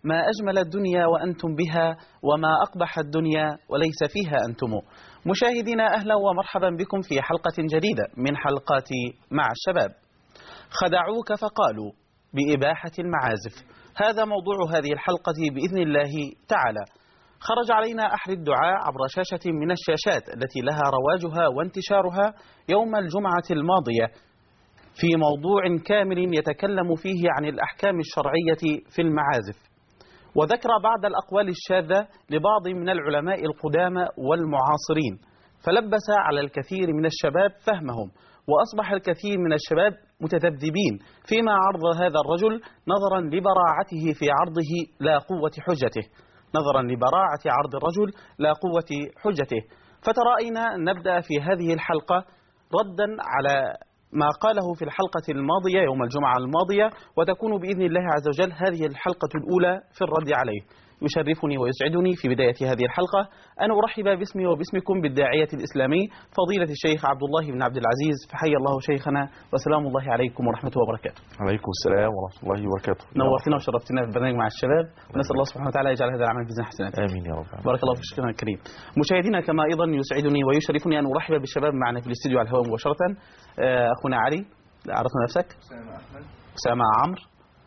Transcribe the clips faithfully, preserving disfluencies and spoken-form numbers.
ما أجمل الدنيا وأنتم بها، وما أقبح الدنيا وليس فيها أنتم. مشاهدينا أهلا ومرحبا بكم في حلقة جديدة من حلقات مع الشباب. خدعوك فقالوا بإباحة المعازف، هذا موضوع هذه الحلقة بإذن الله تعالى. خرج علينا أحد الدعاء عبر شاشة من الشاشات التي لها رواجها وانتشارها يوم الجمعة الماضية في موضوع كامل يتكلم فيه عن الأحكام الشرعية في المعازف، وذكر بعض الأقوال الشاذة لبعض من العلماء القدامى والمعاصرين، فلبس على الكثير من الشباب فهمهم، وأصبح الكثير من الشباب متذبذبين فيما عرض هذا الرجل نظرا لبراعته في عرضه لا قوة حجته، نظرا لبراعة عرض الرجل لا قوة حجته. فترأينا نبدأ في هذه الحلقة ردا على ما قاله في الحلقة الماضية يوم الجمعة الماضية، وتكون بإذن الله عز وجل هذه الحلقة الأولى في الرد عليه. يشرفني ويسعدني في بداية هذه الحلقة أن أرحب باسمي وباسمكم بالداعية الإسلامي فضيلة الشيخ عبد الله بن عبد العزيز، فحي الله شيخنا وسلام الله عليكم ورحمة وبركاته. عليكم السلام ورحمة الله وبركاته. نورتنا وشرفتنا في البرنامج مع الشباب، ونسأل الله سبحانه وتعالى يجعل هذا العمل بإذن حسنات. آمين يا رب. بارك الله في شيخنا الكريم. مشاهدينا كما أيضا يسعدني ويشرفني أن أرحب بالشباب معنا في الاستديو على الهواء مباشرة. أخونا علي، عرفنا نفسك. أسامة أحمد. أسامة عمرو.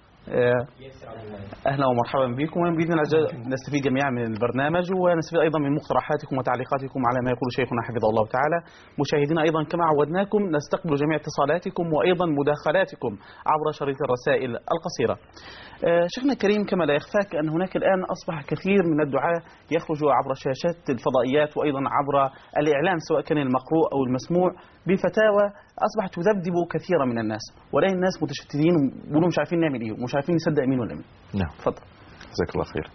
أهلا ومرحبا بكم، وبإذن الله نستفيد جميعا من البرنامج، ونستفيد أيضا من مقترحاتكم وتعليقاتكم على ما يقول شيخنا حفظه الله تعالى. مشاهدينا أيضا كما عودناكم نستقبل جميع اتصالاتكم وأيضا مداخلاتكم عبر شريط الرسائل القصيرة. شيخنا الكريم، كما لا يخفاك أن هناك الآن أصبح كثير من الدعاة يخرج عبر شاشات الفضائيات وأيضا عبر الإعلام سواء كان المقروء أو المسموع بفتاوى أصبحت تذبذب كثيرا من الناس، ولا الناس متشتتين ويقولوا مش عارفين نعمل إيه ومش عارفين نصدق مين ولا مين. نعم. تفضل. جزاك الله خير.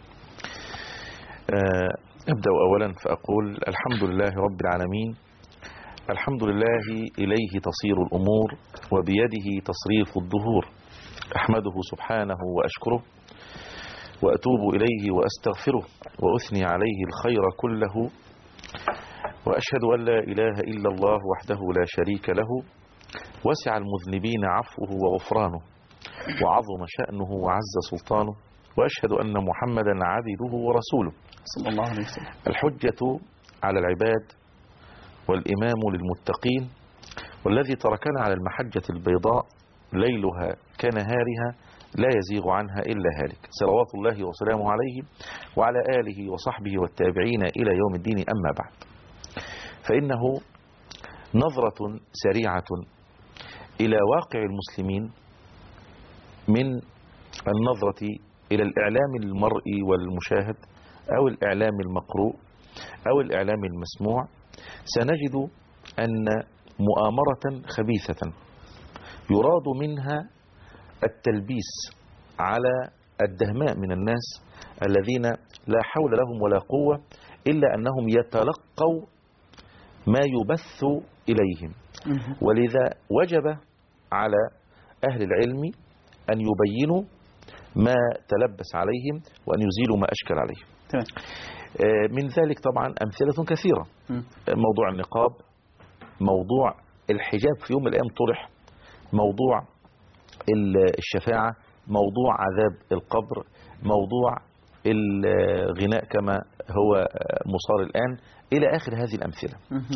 أبدأ أولا فأقول الحمد لله رب العالمين، الحمد لله إليه تصير الأمور وبيده تصريف الظهور، أحمده سبحانه وأشكره وأتوب إليه وأستغفره وأثني عليه الخير كله، وأشهد أن لا إله إلا الله وحده لا شريك له، وسع المذنبين عفوه وغفرانه، وعظم شأنه وعز سلطانه، وأشهد أن محمدا عبده ورسوله صلى الله عليه وسلم. الحجة على العباد والإمام للمتقين، والذي تركنا على المحجة البيضاء ليلها كنهارها لا يزيغ عنها إلا هالك، صلوات الله وسلامه عليه وعلى آله وصحبه والتابعين إلى يوم الدين. أما بعد، فإنه نظرة سريعة إلى واقع المسلمين من النظرة إلى الإعلام المرئي والمشاهد أو الإعلام المقروء أو الإعلام المسموع، سنجد أن مؤامرة خبيثة يراد منها التلبيس على الدهماء من الناس الذين لا حول لهم ولا قوة إلا أنهم يتلقوا ما يبث إليهم، ولذا وجب على أهل العلم أن يبينوا ما تلبس عليهم وأن يزيلوا ما أشكل عليهم. من ذلك طبعا أمثلة كثيرة، موضوع النقاب، موضوع الحجاب في يوم من الأيام طرح، موضوع الشفاعة، موضوع عذاب القبر، موضوع الغناء كما هو مصار الآن، إلى آخر هذه الأمثلة.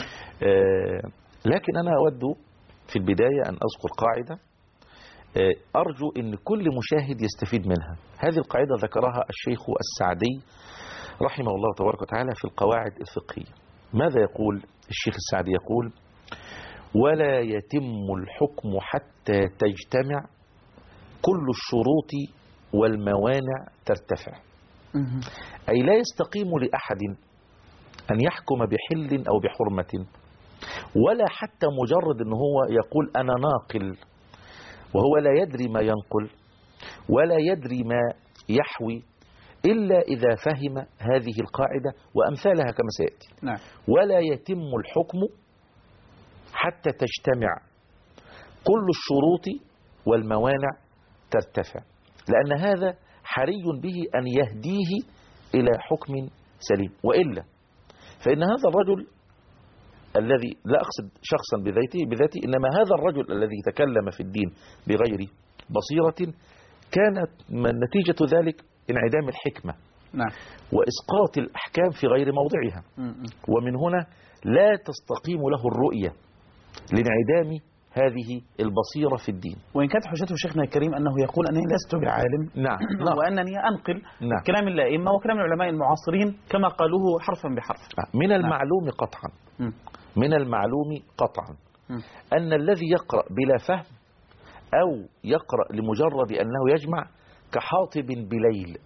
لكن أنا أود في البداية أن أذكر قاعدة أرجو أن كل مشاهد يستفيد منها. هذه القاعدة ذكرها الشيخ السعدي رحمه الله تبارك وتعالى في القواعد الفقهية. ماذا يقول الشيخ السعدي؟ يقول: ولا يتم الحكم حتى تجتمع كل الشروط والموانع ترتفع. أي لا يستقيم لأحد أن يحكم بحل أو بحرمة، ولا حتى مجرد أنه هو يقول أنا ناقل وهو لا يدري ما ينقل ولا يدري ما يحوي، إلا إذا فهم هذه القاعدة وأمثالها كما سيأتي. نعم. ولا يتم الحكم حتى تجتمع كل الشروط والموانع ترتفع، لأن هذا حري به أن يهديه إلى حكم سليم، وإلا فإن هذا الرجل الذي لا أقصد شخصا بذاته بذاته إنما هذا الرجل الذي تكلم في الدين بغير بصيرة كانت من نتيجة ذلك انعدام الحكمة نعم. وإسقاط الأحكام في غير موضعها. ومن هنا لا تستقيم له الرؤية لانعدام هذه البصيرة في الدين. وإن كانت حجته شيخنا الكريم أنه يقول أنني لست بعالم، نعم. وأنني أنقل نعم. كلام الأئمة وكلام العلماء المعاصرين كما قالوه حرفا بحرف. من المعلوم قطعا من المعلوم قطعا أن الذي يقرأ بلا فهم أو يقرأ لمجرد أنه يجمع كحاطب بليل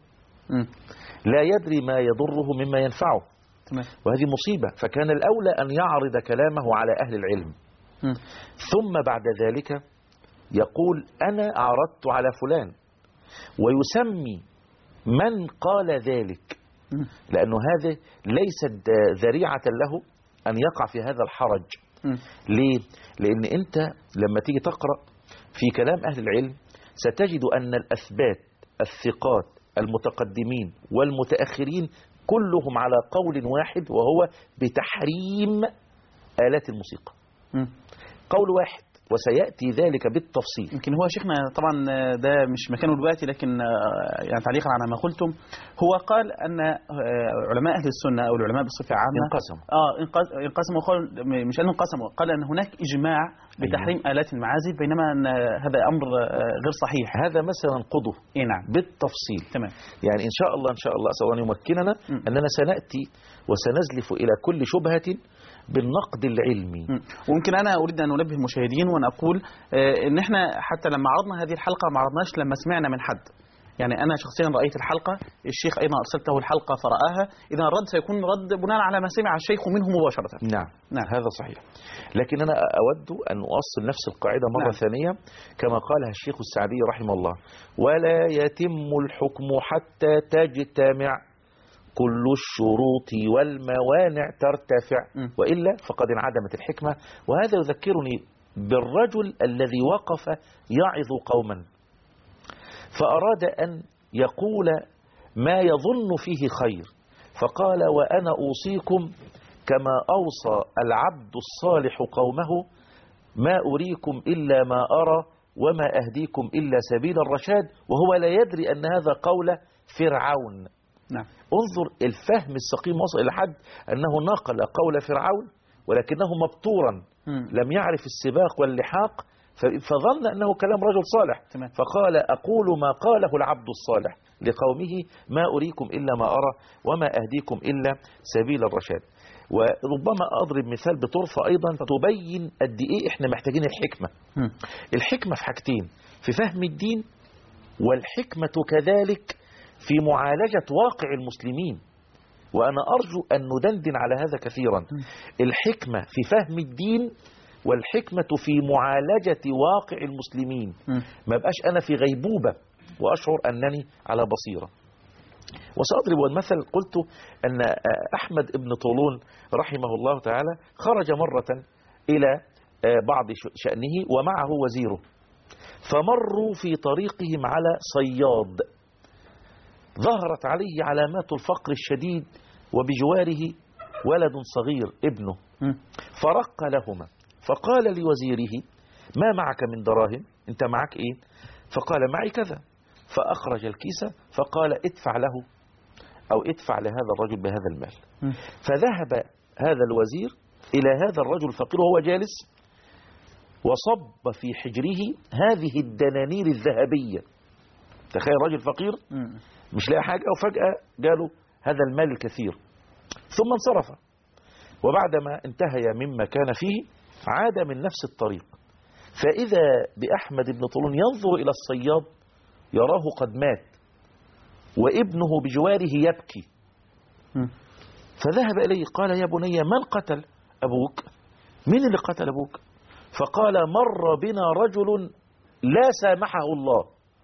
لا يدري ما يضره مما ينفعه، وهذه مصيبة. فكان الأولى أن يعرض كلامه على أهل العلم، ثم بعد ذلك يقول أنا عرضت على فلان، ويسمي من قال ذلك، لأنه هذا ليست ذريعة له أن يقع في هذا الحرج. ليه؟ لأن أنت لما تيجي تقرأ في كلام أهل العلم ستجد أن الأثبات الثقات المتقدمين والمتأخرين كلهم على قول واحد، وهو بتحريم آلات الموسيقى. قول واحد، وسيأتي ذلك بالتفصيل. يمكن هو شيخنا طبعا ده مش مكانه دلوقتي، لكن يعني تعليقا على ما قلتم، هو قال أن علماء أهل السنة أو العلماء بصفة عامة انقسموا اه انقسموا قال مش أنهم انقسموا، قال أن هناك إجماع بتحريم أيوة. آلات المعازف، بينما أن هذا أمر غير صحيح. هذا مثلا قضه إيه نعم بالتفصيل. تمام. يعني إن شاء الله إن شاء الله أسأل الله أن يمكننا م. أننا سنأتي وسنزلف إلى كل شبهة بالنقد العلمي. وممكن أنا أريد أن أنبه المشاهدين وأن أقول آه إن إحنا حتى لما عرضنا هذه الحلقة ما عرضناش لما سمعنا من حد. يعني أنا شخصيا رأيت الحلقة، الشيخ أيضا أرسلته الحلقة فرآها، إذا الرد سيكون رد بناء على ما سمع الشيخ منه مباشرة. نعم. نعم هذا صحيح. لكن أنا أود أن أؤصل نفس القاعدة مرة نعم. ثانية كما قالها الشيخ السعدي رحمه الله: ولا يتم الحكم حتى تجتمع كل الشروط والموانع ترتفع، م. وإلا فقد انعدمت الحكمة. وهذا يذكرني بالرجل الذي وقف يعظ قوما فأراد أن يقول ما يظن فيه خير، فقال: وأنا أوصيكم كما أوصى العبد الصالح قومه، ما أريكم إلا ما أرى وما أهديكم إلا سبيل الرشاد. وهو لا يدري أن هذا قول فرعون. نعم. انظر الفهم السقيم وصل إلى حد أنه نقل قول فرعون ولكنه مبتورا، م. لم يعرف السباق واللحاق، فظن أنه كلام رجل صالح. تمام. فقال: أقول ما قاله العبد الصالح لقومه، ما أريكم إلا ما أرى وما أهديكم إلا سبيل الرشاد. وربما أضرب مثال بطرفة أيضا تبين قد إيه إحنا محتاجين الحكمة. م. الحكمة في حاجتين: في فهم الدين، والحكمة كذلك في معالجة واقع المسلمين. وأنا أرجو أن ندندن على هذا كثيرا. الحكمة في فهم الدين، والحكمة في معالجة واقع المسلمين. ما بقاش أنا في غيبوبة وأشعر أنني على بصيرة. وسأضرب المثل، قلت أن أحمد بن طولون رحمه الله تعالى خرج مرة إلى بعض شأنه ومعه وزيره، فمروا في طريقهم على صياد ظهرت عليه علامات الفقر الشديد، وبجواره ولد صغير ابنه، فرق لهما، فقال لوزيره: ما معك من دراهم؟ انت معك ايه؟ فقال: معي كذا. فأخرج الكيس فقال: ادفع له أو ادفع لهذا الرجل بهذا المال. فذهب هذا الوزير إلى هذا الرجل الفقير وهو جالس، وصب في حجره هذه الدنانير الذهبية. تخيل رجل فقير مش لاقي حاجة وفجأة جاله هذا المال الكثير، ثم انصرف. وبعدما انتهي مما كان فيه عاد من نفس الطريق، فإذا بأحمد بن طولون ينظر إلى الصياد يراه قد مات وابنه بجواره يبكي، فذهب إليه قال: يا بني، من قتل أبوك؟ من اللي قتل أبوك؟ فقال: مر بنا رجل لا سامحه الله،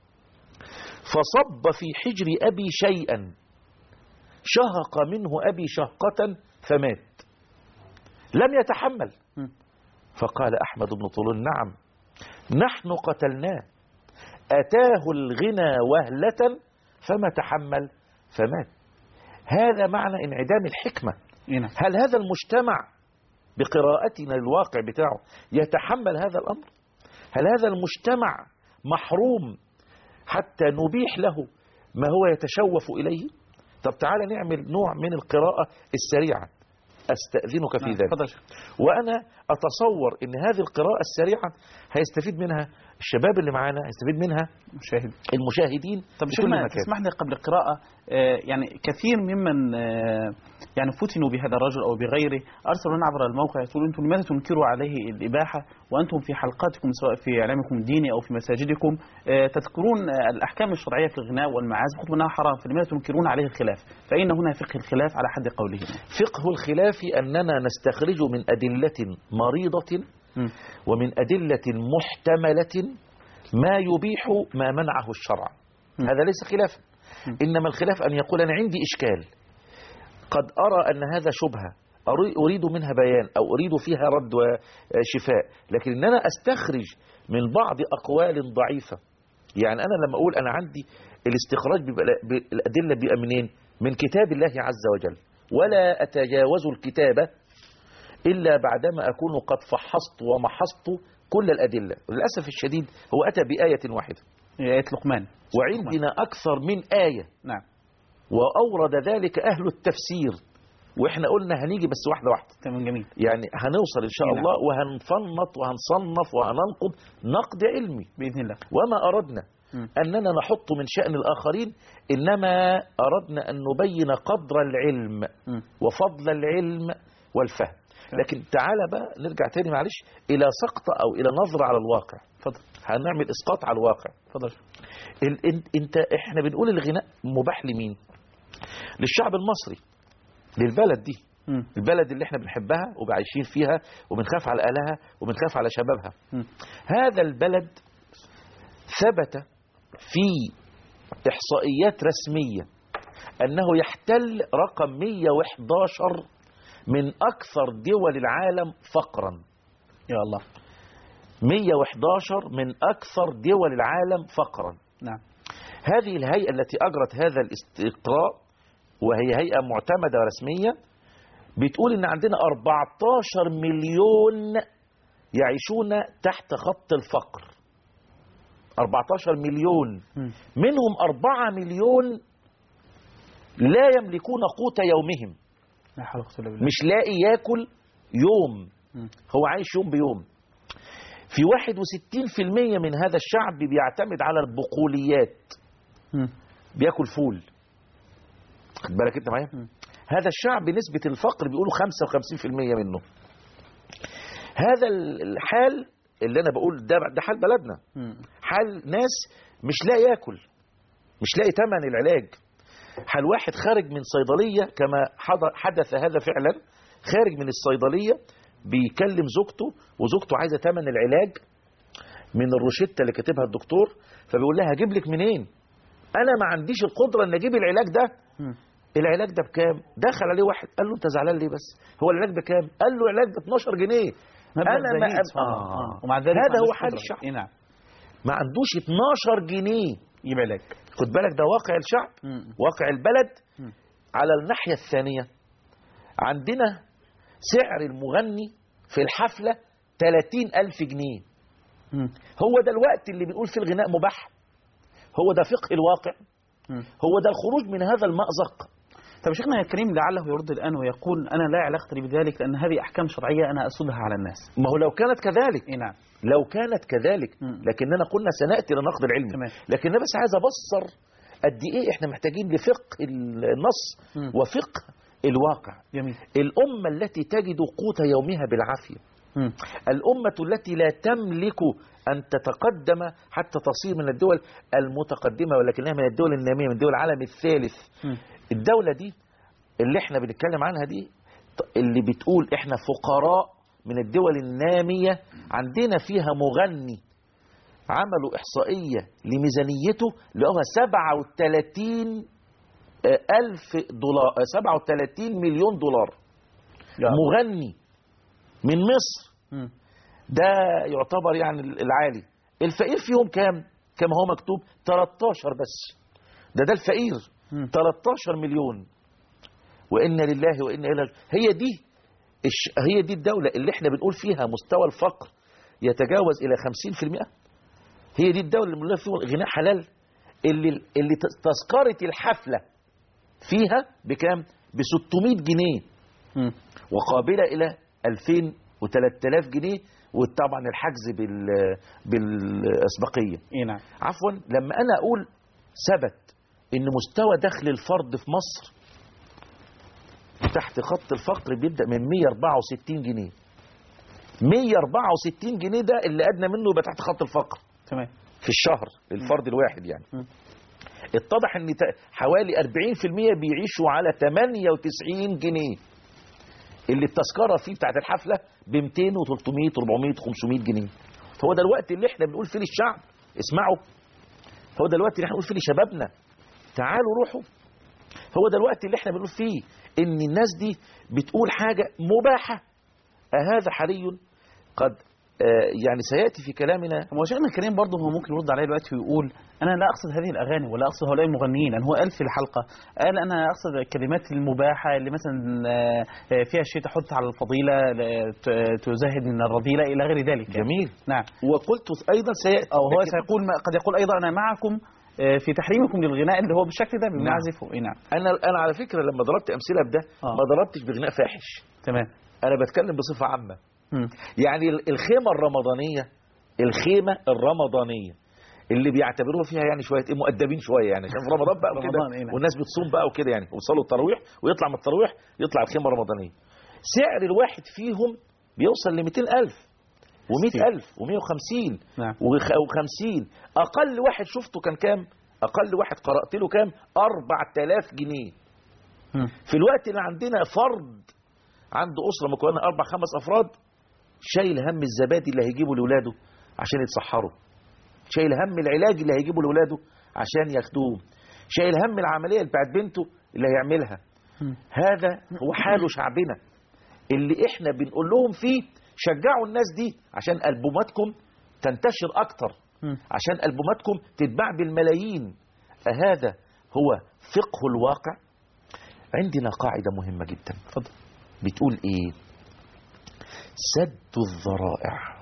فصب في حجر أبي شيئا شهق منه أبي شهقة فمات، لم يتحمل. فقال أحمد بن طولون: نعم، نحن قتلناه، أتاه الغنى وهلة فما تحمل فمات. هذا معنى انعدام الحكمة. هل هذا المجتمع بقراءتنا للواقع بتاعه يتحمل هذا الأمر؟ هل هذا المجتمع محروم حتى نبيح له ما هو يتشوف إليه. طب تعالى نعمل نوع من القراءة السريعة، أستأذنك في ذلك. وأنا أتصور أن هذه القراءة السريعة هيستفيد منها الشباب اللي معانا، هيستفيد منها مشاهد. المشاهدين. طب شيخنا تسمح لي قبل القراءة، آه يعني كثير ممن آه يعني فتنوا بهذا الرجل أو بغيره أرسلوا لنا عبر الموقع يقولون أنتم لماذا تنكروا عليه الإباحة وأنتم في حلقاتكم سواء في إعلامكم الديني أو في مساجدكم آه تذكرون آه الأحكام الشرعية في الغناء والمعازف وقلتم أنها حرام، فلماذا تنكرون عليه الخلاف؟ فإن هنا فقه الخلاف على حد قوله. فقه الخلاف أننا نستخرج من أدلة مريضة م. ومن أدلة محتملة ما يبيح ما منعه الشرع. م. هذا ليس خلافا، إنما الخلاف أن يقول أنا عندي إشكال قد أرى أن هذا شبهة أريد منها بيان أو أريد فيها رد وشفاء، لكن أن أنا أستخرج من بعض أقوال ضعيفة. يعني أنا لما أقول أنا عندي الاستخراج بالأدلة بيبقى منين؟ من كتاب الله عز وجل، ولا أتجاوز الكتابة إلا بعدما أكون قد فحصت ومحصت كل الأدلة. للأسف الشديد هو أتى بآية واحدة، آية لقمان، وعندنا أكثر من آية. نعم. وأورد ذلك أهل التفسير، وإحنا قلنا هنيجي بس واحدة واحدة. تمام، جميل. يعني هنوصل إن شاء الله وهنفنط وهنصنف وهننقد نقد علمي بإذن الله. وما أردنا م. أننا نحط من شأن الآخرين، إنما أردنا أن نبين قدر العلم م. وفضل العلم والفهم. لكن تعالى بقى نرجع تاني معلش إلى سقطة أو إلى نظرة على الواقع. فضل. هنعمل إسقاط على الواقع. فضل. انت احنا بنقول الغناء مباح لمين؟ للشعب المصري، للبلد دي. م. البلد اللي احنا بنحبها وبعيشين فيها وبنخاف على أهلها وبنخاف على شبابها. م. هذا البلد ثبت في إحصائيات رسمية أنه يحتل رقم مئة وإحدى عشر من أكثر دول العالم فقرا. يا الله. مئة وإحدى عشر من أكثر دول العالم فقرا. نعم. هذه الهيئة التي أجرت هذا الاستقراء، وهي هيئة معتمدة ورسمية، بتقول إن عندنا أربعة عشر مليون يعيشون تحت خط الفقر. أربعة عشر مليون م. منهم أربعة مليون لا يملكون قوت يومهم. لا حول ولا قوة إلا بالله. مش لاقي ياكل يوم، م. هو عايش يوم بيوم. في واحد وستين بالمئة من هذا الشعب بيعتمد على البقوليات، م. بياكل فول. خد بالك انت معايا؟ هذا الشعب نسبة الفقر بيقولوا خمسة وخمسين بالمئة منه. هذا الحال اللي انا بقول ده ده حال بلدنا. م. حال ناس مش لاقي ياكل، مش لاقي ثمن العلاج. حال واحد خارج من صيدلية، كما حدث هذا فعلا، خارج من الصيدلية بيكلم زوجته، وزوجته عايزة ثمن العلاج من الروشتة اللي كاتبها الدكتور، فبيقول لها هجيب لك منين؟ انا ما عنديش القدرة ان اجيب العلاج ده. م. العلاج ده بكام؟ دخل عليه واحد قال له انت زعلان ليه بس؟ هو العلاج بكام؟ قال له العلاج ب اتناشر جنيه. انا ما أب... آه. ومع ذلك هذا هو حال الشعب. إيه نعم. ما عندوش اتناشر جنيه يجيب علاج. خد بالك ده واقع الشعب، م. واقع البلد. م. على الناحية الثانية عندنا سعر المغني في الحفلة ثلاثين ألف جنيه. م. هو ده الوقت اللي بنقول فيه الغناء مباح؟ هو ده فقه الواقع؟ م. هو ده الخروج من هذا المأزق؟ طب شيخنا الكريم لعله يرد الآن ويقول أنا لا علاقة لي بذلك لأن هذه أحكام شرعية أنا أسودها على الناس. ما هو لو كانت كذلك. إيه نعم. لو كانت كذلك م. لكننا قلنا سنأتي لنقد العلم. تمام. لكن أنا بس عايز أبصر قد إيه إحنا محتاجين لفقه النص م. وفقه الواقع. جميل. الأمة التي تجد قوت يومها بالعافية، م. الأمة التي لا تملك أن تتقدم حتى تصير من الدول المتقدمة، ولكنها من الدول النامية، من دول العالم الثالث. م. الدولة دي اللي احنا بنتكلم عنها دي، اللي بتقول احنا فقراء من الدول النامية، عندنا فيها مغني عملوا إحصائية لميزانيته لقوها سبعة وثلاثين ألف دولار، سبعة وثلاثين مليون دولار. يعني. مغني من مصر. م. ده يعتبر يعني العالي. الفقير فيهم كام؟ كما هو مكتوب تلتاشر بس. ده ده الفقير. م. تلتاشر مليون. وإنا لله وإنا إليه. هي دي هي دي الدولة اللي احنا بنقول فيها مستوى الفقر يتجاوز إلى خمسين بالمئة. هي دي الدولة اللي بنقول فيها غناء حلال. اللي اللي تذكرة الحفلة فيها بكام؟ ب ستمائة جنيه مم. وقابلة إلى ألفين وثلاثة آلاف جنيه، وطبعا الحجز بال بالأسبقية. اي نعم. عفوا، لما أنا أقول ثبت إن مستوى دخل الفرد في مصر تحت خط الفقر بيبدأ من مئة وأربعة وستين جنيه. مئة وأربعة وستين جنيه ده اللي أدنى منه يبقى تحت خط الفقر تمام في الشهر للفرد الواحد يعني. م. اتضح ان حوالي أربعين بالمئة بيعيشوا على ثمانية وتسعين جنيه، اللي التذكره فيه بتاعت الحفله ب مئتين وثلاثمائة وأربعمائة وخمسمائة جنيه. فهو ده الوقت اللي احنا بنقول فيه للشعب اسمعوا، هو ده الوقت اللي احنا بنقول فيه لشبابنا تعالوا روحوا، هو ده الوقت اللي احنا بنقول فيه ان الناس دي بتقول حاجه مباحه. أهذا حري قد آه يعني سيأتي في كلامنا. هو شيخنا الكريم برضه هو ممكن يرد عليه دلوقتي ويقول أنا لا أقصد هذه الأغاني ولا أقصد هؤلاء المغنيين، لأن هو قال في الحلقة قال أنا أقصد الكلمات المباحة اللي مثلا فيها شيء تحث على الفضيلة تزهد من الرذيلة إلى غير ذلك. جميل. نعم. وقلت أيضا سيأتي أو هو سيقول قد يقول أيضا أنا معكم في تحريمكم للغناء اللي هو بالشكل ده بنعزفه. نعم. نعم. أنا أنا على فكرة لما ضربت أمثلة بده آه. ما ضربتش بغناء فاحش. تمام. أنا بتكلم بصفة عامة. م. يعني الخيمة الرمضانية، الخيمة الرمضانية اللي بيعتبروها فيها يعني شوية ايه مؤدبين شوية يعني عشان في رمضان بقى وكده والناس بتصوم بقى وكده يعني وصلوا التراويح ويطلع من التراويح يطلع الخيمة الرمضانية. سعر الواحد فيهم بيوصل ل مئتين ألف ومئة ألف ومئة وخمسين نعم. وخمسين. أقل واحد شفته كان كام؟ أقل واحد قرأت له كام؟ أربعة آلاف جنيه. م. في الوقت اللي عندنا فرد عنده أسرة مكونة أربع خمس أفراد شايل هم الزبادي اللي هيجيبه لولاده عشان يتصحروا، شايل هم العلاج اللي هيجيبه لولاده عشان ياخدوه، شايل هم العملية بتاعت بنته اللي هيعملها. هذا هو حال شعبنا اللي احنا بنقول لهم فيه شجعوا الناس دي عشان ألبوماتكم تنتشر أكتر، عشان ألبوماتكم تتباع بالملايين. أهذا هو فقه الواقع. عندنا قاعدة مهمة جدا فضل. بتقول ايه؟ سد الذرائع.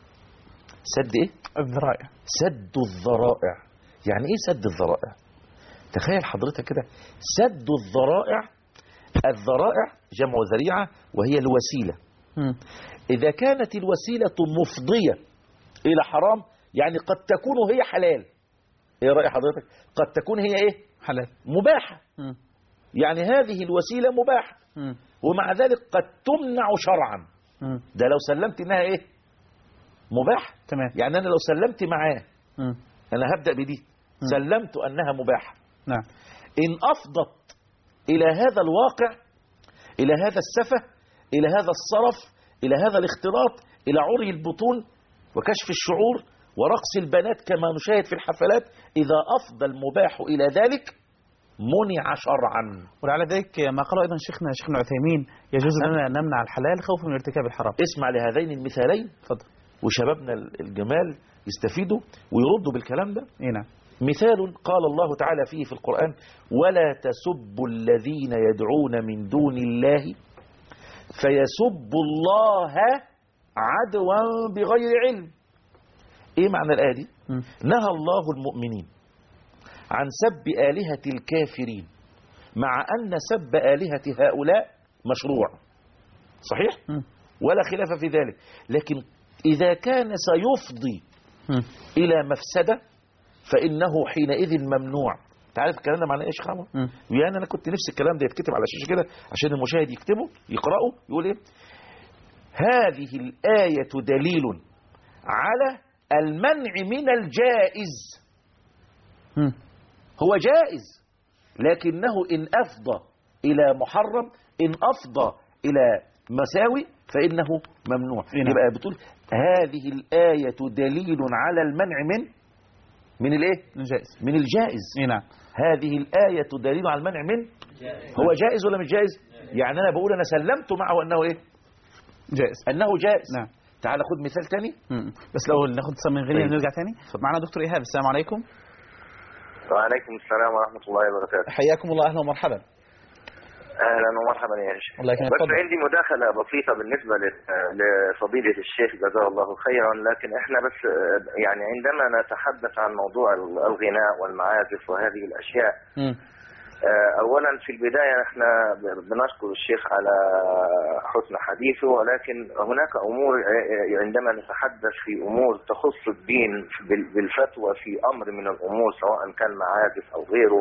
سد ايه؟ الذرائع. سد الذرائع. يعني ايه سد الذرائع؟ تخيل حضرتك كده سد الذرائع. الذرائع جمع ذريعة وهي الوسيلة. م. إذا كانت الوسيلة مفضية إلى حرام يعني قد تكون هي حلال. ايه رأي حضرتك؟ قد تكون هي ايه؟ حلال. مباحة. م. يعني هذه الوسيلة مباحة م. ومع ذلك قد تمنع شرعا. م. ده لو سلمت انها ايه؟ مباح. تمام. يعني انا لو سلمت معاه م. انا هبدأ بدي م. سلمت انها مباحة. نعم. ان افضت الى هذا الواقع، الى هذا السفه، الى هذا الصرف، الى هذا الاختلاط، الى عري البطون وكشف الشعور ورقص البنات كما نشاهد في الحفلات، اذا افضى المباح الى ذلك منع شرعا. ولعل ذلك ما قاله ايضا شيخنا شيخنا عثيمين يجوز لنا نمنع الحلال خوفا من ارتكاب الحرام. اسمع لهذين المثالين اتفضل وشبابنا الجمال يستفيدوا ويردوا بالكلام ده. اي نعم. مثال قال الله تعالى فيه في القرآن: ولا تسبوا الذين يدعون من دون الله فيسبوا الله عدوا بغير علم. ايه معنى الآية دي؟ م. نهى الله المؤمنين عن سب آلهة الكافرين مع أن سب آلهة هؤلاء مشروع صحيح؟ م. ولا خلاف في ذلك، لكن إذا كان سيفضي م. إلى مفسدة فإنه حينئذ ممنوع. تعرف الكلام ده معناه ايه يا شيخ عمرو؟ يعني انا كنت نفسي الكلام ده يتكتب على الشاشه كده عشان المشاهد يكتبه يقراه يقول ايه؟ هذه الآية دليل على المنع من الجائز. م. هو جائز لكنه إن أفضى إلى محرم، إن أفضى إلى مساوي فإنه ممنوع. يبقى بتقول هذه الآية دليل على المنع من من الايه؟ الجائز. من الجائز. نعم. هذه الآية دليل على المنع من جائز. هو جائز ولا مش جائز؟ يعني أنا بقول أنا سلمت معه أنه إيه؟ جائز. أنه جائز. نعم. تعال خد مثال تاني. م. بس لو ناخد اتصال من غيرنا نرجع تاني. معنا دكتور إيهاب. السلام عليكم. وعليكم السلام ورحمة الله وبركاته. حياكم الله، أهلا ومرحبا. اهلا ومرحبا يا شيخ. بس عندي مداخله بسيطه بالنسبه لفضيله الشيخ جزاه الله خيرا، لكن احنا بس يعني عندما نتحدث عن موضوع الغناء والمعازف وهذه الاشياء، م. اولا في البدايه احنا بنشكر الشيخ على حسن حديثه، ولكن هناك امور عندما نتحدث في امور تخص الدين بالفتوى في امر من الامور سواء كان معازف او غيره،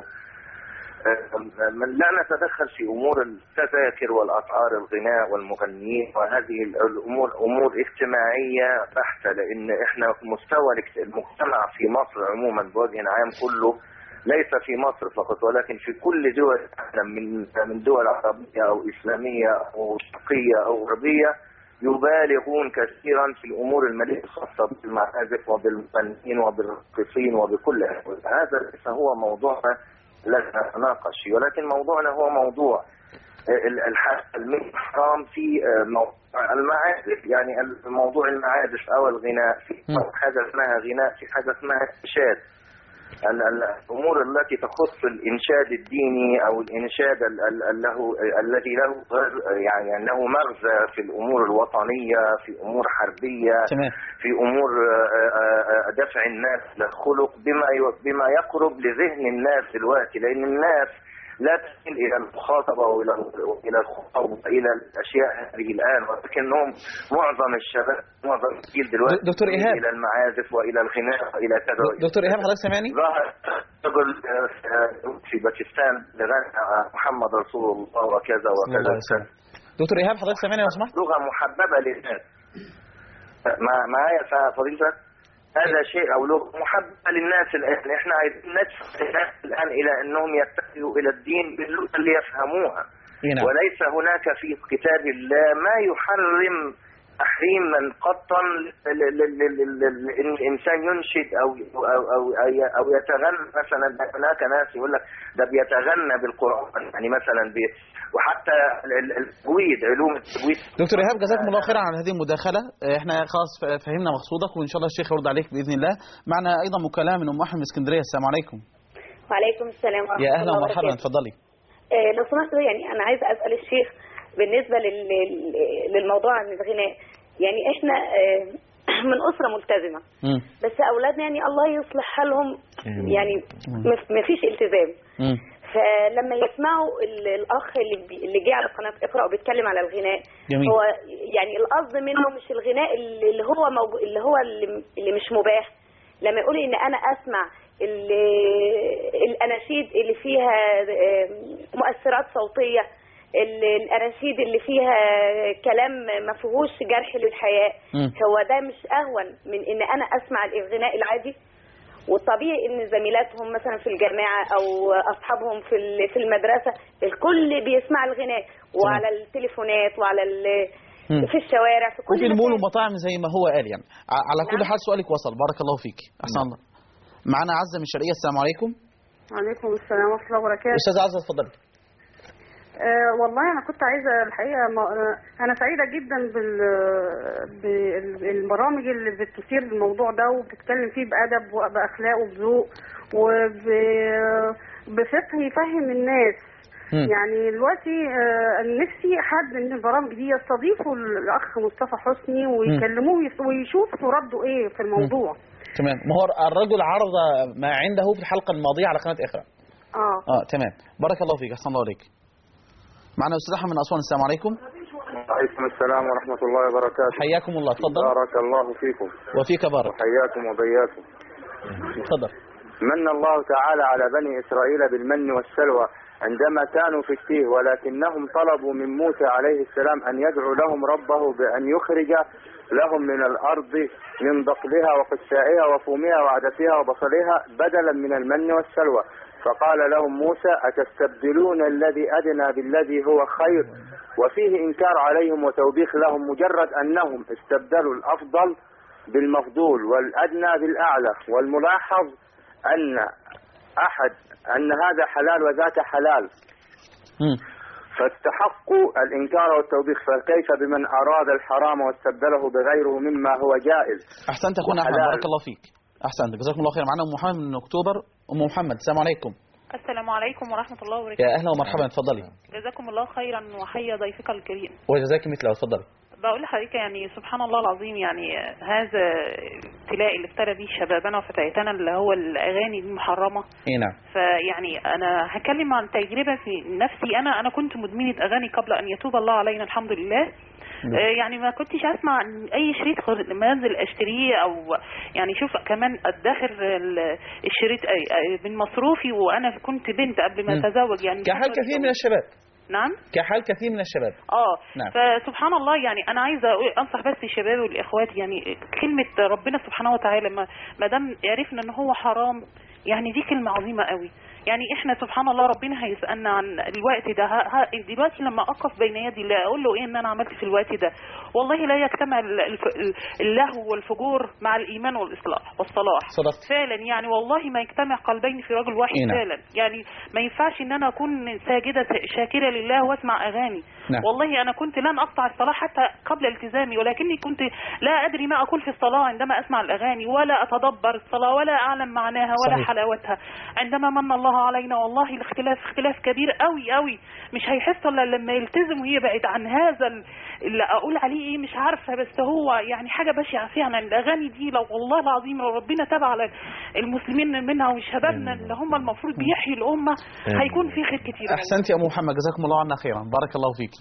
لا نتدخل في امور التذاكر والاسعار الغناء والمغنيين، وهذه الامور امور اجتماعيه بحته، لان احنا مستوى المجتمع في مصر عموما بوجه عام كله، ليس في مصر فقط ولكن في كل دول العالم من من دول عربيه او اسلاميه او شرقيه او غربيه، يبالغون كثيرا في الامور الماليه الخاصه بالمعازف وبالمغنيين وبالراقصين وبكل هذا. ليس هو موضوعنا لا نتناقش، ولكن موضوعنا هو موضوع الحرام في موضوع المعازف، يعني موضوع المعازف او الغناء، في حاجه اسمها غناء، في حاجه اسمها انشاد. الامور التي تخص الانشاد الديني او الانشاد له الذي له يعني انه مغزى في الامور الوطنيه، في امور حربيه، في امور دفع الناس للخلق بما بما يقرب لذهن الناس دلوقتي، لان الناس لا تصل الى المخاطبه والى الى الخطب والى الاشياء هذه الان، ولكنهم معظم الشباب معظم الجيل دلوقتي دكتور إيهاب الى المعازف والى الغناء والى كذا. دكتور إيهاب حضرتك سامعني؟ ظهر رجل في باكستان لغنى محمد رسول الله وكذا وكذا. دكتور إيهاب حضرتك سامعني لو سمحت؟ لغه محببه للناس. معايا فضيلتك؟ هذا شيء او لغه محببه للناس الان، احنا عايزين ندفع الناس الان الى انهم يتجهوا الى الدين باللغه اللي يفهموها، وليس هناك في كتاب الله ما يحرم تحريما قطا ان الانسان ينشد او او او او يتغنى. مثلا هناك ناس يقول لك ده بيتغنى بالقران، يعني مثلا بي وحتى التجويد، علوم التجويد. دكتور إيهاب جزاكم الله خيرا على هذه المداخله، احنا خلاص فهمنا مقصودك وان شاء الله الشيخ يرد عليك باذن الله. معنا ايضا مكالمه من ام احمد من اسكندريه. السلام عليكم. وعليكم السلام ورحمه الله. يا اهلا ومرحبا، اتفضلي. اه لو سمحت يعني انا عايزه اسال الشيخ بالنسبه للموضوع عن الغناء، يعني احنا من اسره ملتزمه م. بس اولادنا يعني الله يصلح حالهم يعني ما فيش التزام، م. فلما يسمعوا الاخ اللي اللي جه على قناه اقرا وبيتكلم على الغناء، جميل. هو يعني القصد منه مش الغناء اللي هو موجود اللي هو اللي مش مباح، لما يقول ان انا اسمع الاناشيد اللي فيها مؤثرات صوتيه، الاناشيد اللي فيها كلام ما فيهوش جرح للحياء، هو ده مش اهون من ان انا اسمع الغناء العادي؟ والطبيعي ان زميلاتهم مثلا في الجامعه او اصحابهم في في المدرسه الكل بيسمع الغناء، وعلى التليفونات وعلى في الشوارع في كل وفي المول والمطاعم زي ما هو قال. يعني على كل حال سؤالك وصل، بارك الله فيك، احسن الله. معنا عزه من الشرقيه. السلام عليكم. وعليكم السلام ورحمه الله وبركاته. استاذه عزه اتفضلي. أه والله أنا كنت عايزة الحقيقة، أنا سعيدة جدا بالبرامج اللي بتثير الموضوع ده وبتتكلم فيه بأدب وبأخلاق وبذوق وبفقه يفهم الناس. م. يعني دلوقتي أه نفسي حد من البرامج دي يستضيفوا الأخ مصطفى حسني ويكلموه ويشوفوا رده إيه في الموضوع. م. تمام. ما هو الرجل عرض ما عنده في الحلقة الماضية على قناة اقرا. اه اه تمام. بارك الله فيك، احسن الله عليك. معنا استاذ احمد من اسوان. السلام عليكم. وعليكم السلام ورحمه الله وبركاته. حياكم الله، تفضل. بارك الله فيكم. وفيك بارك. وحياكم وبياكم. تفضل. من الله تعالى على بني اسرائيل بالمن والسلوى عندما كانوا في التيه، ولكنهم طلبوا من موسى عليه السلام ان يدعو لهم ربه بان يخرج لهم من الارض من ضقلها وقثائها وفومها وعدسها وبصلها بدلا من المن والسلوى، فقال لهم موسى أتستبدلون الذي أدنى بالذي هو خير، وفيه إنكار عليهم وتوبيخ لهم مجرد أنهم استبدلوا الأفضل بالمفضول والأدنى بالأعلى. والملاحظ أن أحد أن هذا حلال وذاك حلال، فاستحقوا الإنكار والتوبيخ، فكيف بمن أراد الحرام واستبدله بغيره مما هو جائز. أحسنت أخونا أحمد، بارك الله فيك، أحسنت، جزاكم الله خير. معنا أم محمد من أكتوبر. أم محمد السلام عليكم. السلام عليكم ورحمة الله وبركاته. يا أهلا ومرحبا، اتفضلي. جزاكم الله خيرا وحيا ضيفك الكريم. وجزاك مثله، اتفضلي. بقول لحضرتك يعني سبحان الله العظيم، يعني هذا ابتلاء اللي ابتلى به شبابنا وفتياتنا اللي هو الأغاني المحرمة. اي نعم. فيعني أنا هتكلم عن تجربة في نفسي. أنا أنا كنت مدمنة أغاني قبل أن يتوب الله علينا الحمد لله. يعني ما كنتش اسمع اي شريط غير لما انزل اشتريه، او يعني شوف كمان ادخر الشريط من مصروفي، وانا كنت بنت قبل ما اتزوج يعني كحال كثير من الشباب. نعم، كحال كثير من الشباب. اه نعم. فسبحان الله يعني انا عايزه انصح بس الشباب والاخوات، يعني كلمه ربنا سبحانه وتعالى ما دام عرفنا ان هو حرام، يعني دي كلمه عظيمه قوي. يعني احنا سبحان الله ربنا هيسألنا عن الوقت ده. ها ها دلوقتي لما اقف بين يدي الله اقول له ايه ان انا عملت في الوقت ده؟ والله لا يجتمع اللهو والفجور مع الايمان والاصلاح والصلاح. صدقت. فعلا يعني والله ما يجتمع قلبين في رجل واحد. إينا. فعلا يعني ما ينفعش ان انا اكون ساجده شاكره لله واسمع اغاني. نعم. والله انا كنت لن اقطع الصلاه حتى قبل التزامي، ولكني كنت لا ادري ما اقول في الصلاه عندما اسمع الاغاني، ولا اتدبر الصلاه ولا اعلم معناها ولا صحيح. حلاوتها. عندما من الله علينا والله الاختلاف اختلاف كبير قوي قوي، مش هيحس الا لما يلتزم ويبعد عن هذا اللي اقول عليه ايه مش عارفه، بس هو يعني حاجه بشعه فعلا. الاغاني دي لو والله العظيم لو ربنا تاب على المسلمين منها وشبابنا اللي هم المفروض بيحيي الامه هيكون في خير كتير. احسنت يا ام محمد، جزاكم الله عنا خيرا، بارك الله فيكي.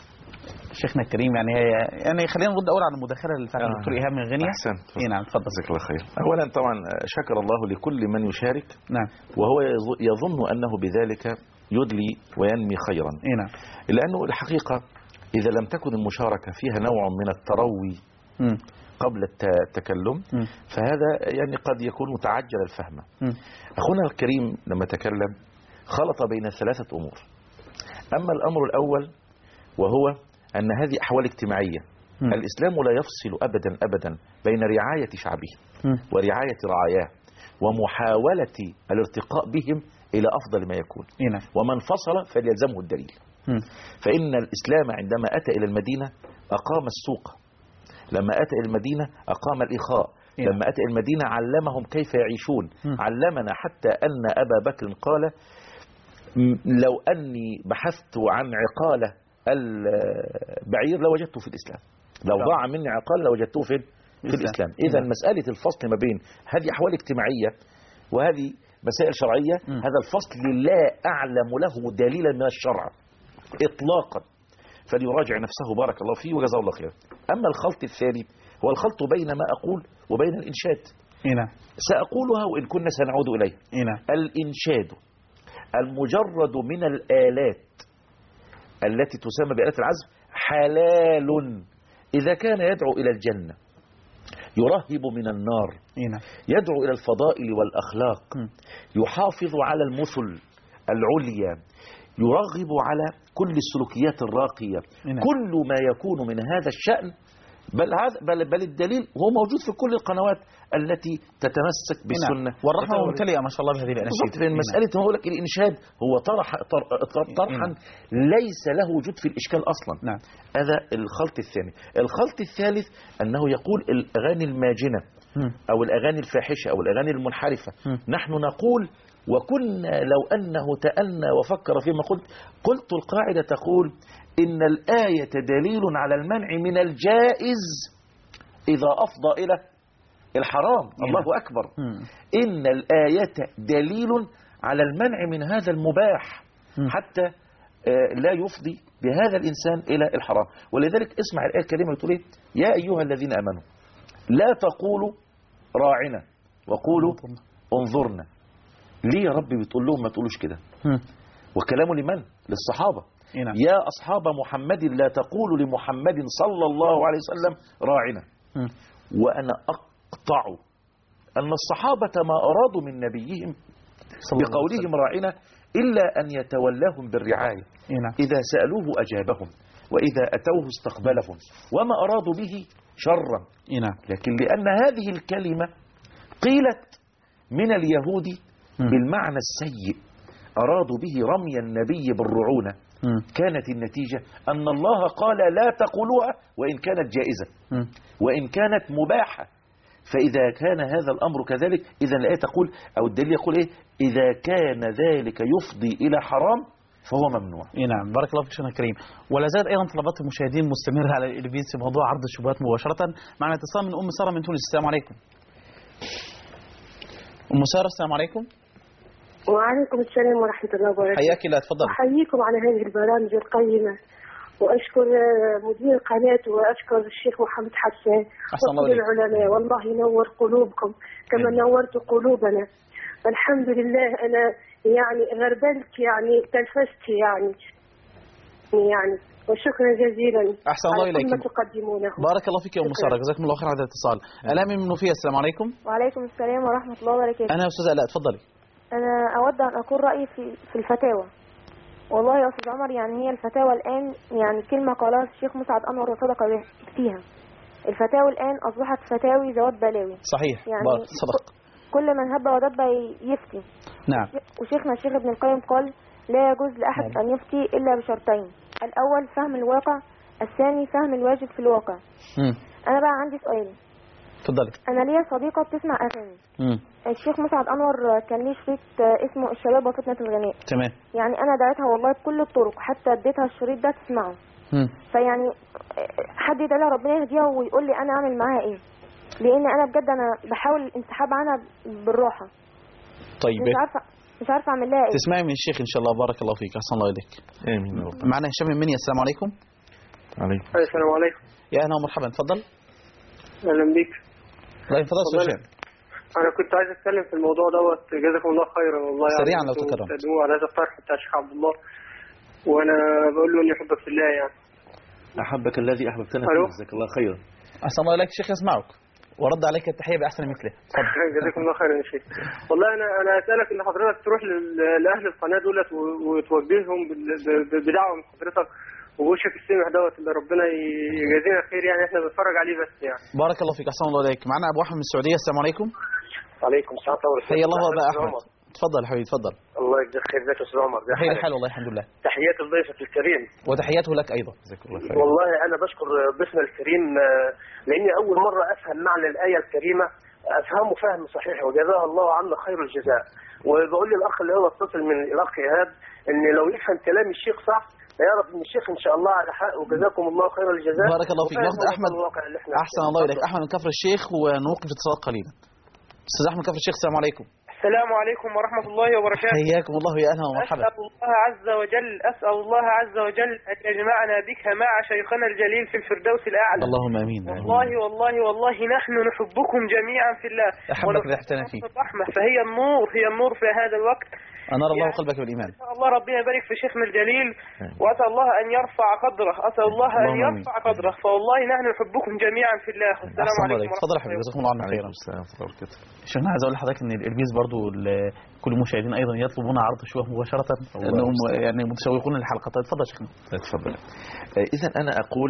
شيخنا الكريم يعني هي يعني خلينا نرد اول على المداخله اللي بتاعت الدكتور ايهاب من غينيا. احسنت. اي نعم، اتفضل. جزاك الله خير. اولا طبعا شكر الله لكل من يشارك. نعم. وهو يظن انه بذلك يدلي وينمي خيرا. اي نعم. لانه الحقيقه اذا لم تكن المشاركه فيها نوع من التروي م. قبل التكلم م. فهذا يعني قد يكون متعجل الفهم. م. اخونا الكريم لما تكلم خلط بين ثلاثه امور. اما الامر الاول وهو أن هذه أحوال اجتماعية. م. الإسلام لا يفصل أبدا أبدا بين رعاية شعبه م. ورعاية رعاياه ومحاولة الارتقاء بهم إلى أفضل ما يكون. إيه. ومن فصل فليلزمه الدليل. م. فإن الإسلام عندما أتى إلى المدينة أقام السوق، لما أتى إلى المدينة أقام الإخاء، إيه. لما أتى إلى المدينة علمهم كيف يعيشون. م. علمنا حتى أن أبا بكر قال لو أني بحثت عن عقالة البعير لوجدته في الإسلام، لو ضاع مني عقال لوجدته في, في الإسلام. إذا مسألة الفصل ما بين هذه أحوال اجتماعية وهذه مسائل شرعية م. هذا الفصل لا أعلم له دليلا من الشرع إطلاقا، فليراجع نفسه بارك الله فيه وجزاه الله خير. أما الخلط الثاني هو الخلط بين ما أقول وبين الإنشاد. إينا. سأقولها وإن كنا سنعود إليه. إينا. الإنشاد المجرد من الآلات التي تسمى بآلات العزف حلال إذا كان يدعو إلى الجنة، يرهب من النار، يدعو إلى الفضائل والأخلاق، يحافظ على المثل العليا، يرغب على كل السلوكيات الراقية. كل ما يكون من هذا الشأن، بل, بل, بل الدليل هو موجود في كل القنوات التي تتمسك بالسنة والرحمة ممتلئة ما شاء الله بهذه الأناشيد. في مسألة ما أقول لك الإنشاد هو طرح طرحا ليس له وجود في الإشكال أصلا. نعم. هذا الخلط الثاني. الخلط الثالث أنه يقول الأغاني الماجنة أو الأغاني الفاحشة أو الأغاني المنحرفة. نحن نقول وكنا لو أنه تأنى وفكر فيما قلت قلت القاعدة تقول إن الآية دليل على المنع من الجائز إذا أفضى إلى الحرام. الله أكبر. إن الآية دليل على المنع من هذا المباح حتى لا يفضي بهذا الإنسان إلى الحرام. ولذلك اسمع الآية الكريمة تقول إيه؟ يا أيها الذين آمنوا لا تقولوا راعنا وقولوا انظرنا. ليه يا رب بتقول لهم ما تقولوش كده؟ وكلامه لمن؟ للصحابة. يا أصحاب محمد لا تقولوا لمحمد صلى الله عليه وسلم راعنا. وأنا أقطع أن الصحابة ما أرادوا من نبيهم بقولهم راعنا إلا أن يتولاهم بالرعاية. إذا سألوه أجابهم وإذا أتوه استقبلهم وما أرادوا به شرا. لكن لأن هذه الكلمة قيلت من اليهود بالمعنى السيء، أرادوا به رمي النبي بالرعونة، كانت النتيجة أن الله قال لا تقولوها وإن كانت جائزة وإن كانت مباحة. فإذا كان هذا الأمر كذلك إذا الآية تقول أو الدليل يقول إيه؟ إذا كان ذلك يفضي إلى حرام فهو ممنوع. اي نعم، بارك الله فيك شيخنا الكريم. ولا زالت ايضا طلبات المشاهدين مستمره على الالبيس في موضوع عرض الشبهات مباشره. معنا اتصال من ام ساره من تونس. السلام عليكم. ام ساره السلام عليكم. وعليكم السلام ورحمه الله وبركاته. حياك الله، تفضل. احييكم على هذه البرامج القيمه، واشكر مدير القناه واشكر الشيخ محمد حسان وكل العلماء، والله ينور قلوبكم كما نورت قلوبنا. الحمد لله انا يعني غربلت يعني تلفزت يعني يعني وشكرا جزيلا. احسن الله اليك. ما تقدمونه. بارك الله فيك يا ام ساره، جزاكم الله خير على الاتصال. الاء من منوفيه. السلام عليكم. وعليكم السلام ورحمه الله وبركاته. انا استاذه الاء، تفضلي. انا اود ان اقول رايي في في الفتاوى. والله يا استاذ عمر، يعني هي الفتاوى الان يعني كلمه قالها الشيخ مسعد انور وصدق فيها. الفتاوى الان اصبحت فتاوي ذوات بلاوي. صحيح، يعني بارك صدق. كل من هب ودب يفتي. نعم. وشيخنا الشيخ ابن القيم قال لا يجوز لاحد نعم. ان يفتي الا بشرطين: الاول فهم الواقع، الثاني فهم الواجب في الواقع. مم. انا بقى عندي سؤال. اتفضلي. انا ليا صديقه بتسمع اغاني. امم الشيخ مسعد انور كان ليه شريط اسمه الشباب وفتنه الغناء. تمام. يعني انا دعيتها والله بكل الطرق، حتى اديتها الشريط ده تسمعه. امم فيعني حد يدعي ربنا يهديها ويقول لي انا اعمل معاها ايه، لان انا بجد انا بحاول الانسحاب عنها بالراحه. طيب مش عارفه مش عارفه اعمل لها ايه. تسمعي من الشيخ ان شاء الله. بارك الله فيك، احسن الله اليك. امين. معنا هشام من منيا. السلام عليكم. عليكم السلام عليكم. يا اهلا ومرحبا، تفضل. اهلا بيك. لا تفضل يا هشام. انا كنت عايز اتكلم في الموضوع دوت، جزاكم الله خيرا والله. سريعا يعني لو تكرمت. تقدموا على هذا الطرح بتاع الشيخ عبد الله، وانا بقول له اني احبك في الله. يعني احبك الذي احببتنا فيه. جزاك الله خيرا. احسن الله اليك. الشيخ يسمعك ورد عليك التحيه باحسن مثله. تفضل. جزاكم الله خيرا يا شيخ. والله انا انا اسالك ان حضرتك تروح لاهل القناه دولت وتوجههم بدعوه من حضرتك ووشك السمح دوت اللي ربنا يجازينا خير. يعني احنا بنتفرج عليه بس. يعني بارك الله فيك، احسن الله اليك. معنا ابو احمد من السعوديه. السلام عليكم. وعليكم السلام ورحمه الله. حيا الله ابا احمد. تفضل يا حبيبي، تفضل. الله يجزاك خير. ازيك يا استاذ عمر؟ بخير الحال والله الحمد لله. تحيات الضيف الكريم. وتحياته لك ايضا. جزاك الله خير. والله انا بشكر ضيفنا الكريم لاني اول مره افهم معنى الايه الكريمه، افهمه فهم صحيح وجزاه الله عنا خير الجزاء. وبقول للاخ اللي هو اتصل من الاخ ايهاب ان لو يفهم كلام الشيخ صح يعرف ان الشيخ ان شاء الله على حق، وجزاكم الله خير الجزاء. بارك الله فيك. ناخذ احمد. احسن الله اليك. احمد من كفر الشيخ، ونوقف اتصال قليلا. استاذ احمد كفر الشيخ. السلام عليكم. السلام عليكم ورحمة الله وبركاته. حياكم الله يا أهلا ومرحبا. أسأل الله عز وجل أسأل الله عز وجل أن يجمعنا بك مع شيخنا الجليل في الفردوس الأعلى. اللهم آمين. والله والله والله نحن نحبكم جميعا في الله. أحبك رحتنا فيك. الرحمة فهي النور، هي النور في هذا الوقت. أنار الله قلبك بالإيمان. أسأل الله ربنا يبارك في شيخنا الجليل، وأسأل الله أن يرفع قدره، أسأل الله أن يرفع قدره، فوالله نحن نحبكم جميعا في الله. والسلام عليكم. تفضل يا حبيبي، جزاكم الله عنا خيرا. شيخنا عايز أقول لحضرتك إن الإلبيس برضو كل المشاهدين أيضا يطلبون عرض الشبهة مباشرة، أنهم يعني متشوقون للحلقات. تفضل شيخنا. تفضل. إذا أنا أقول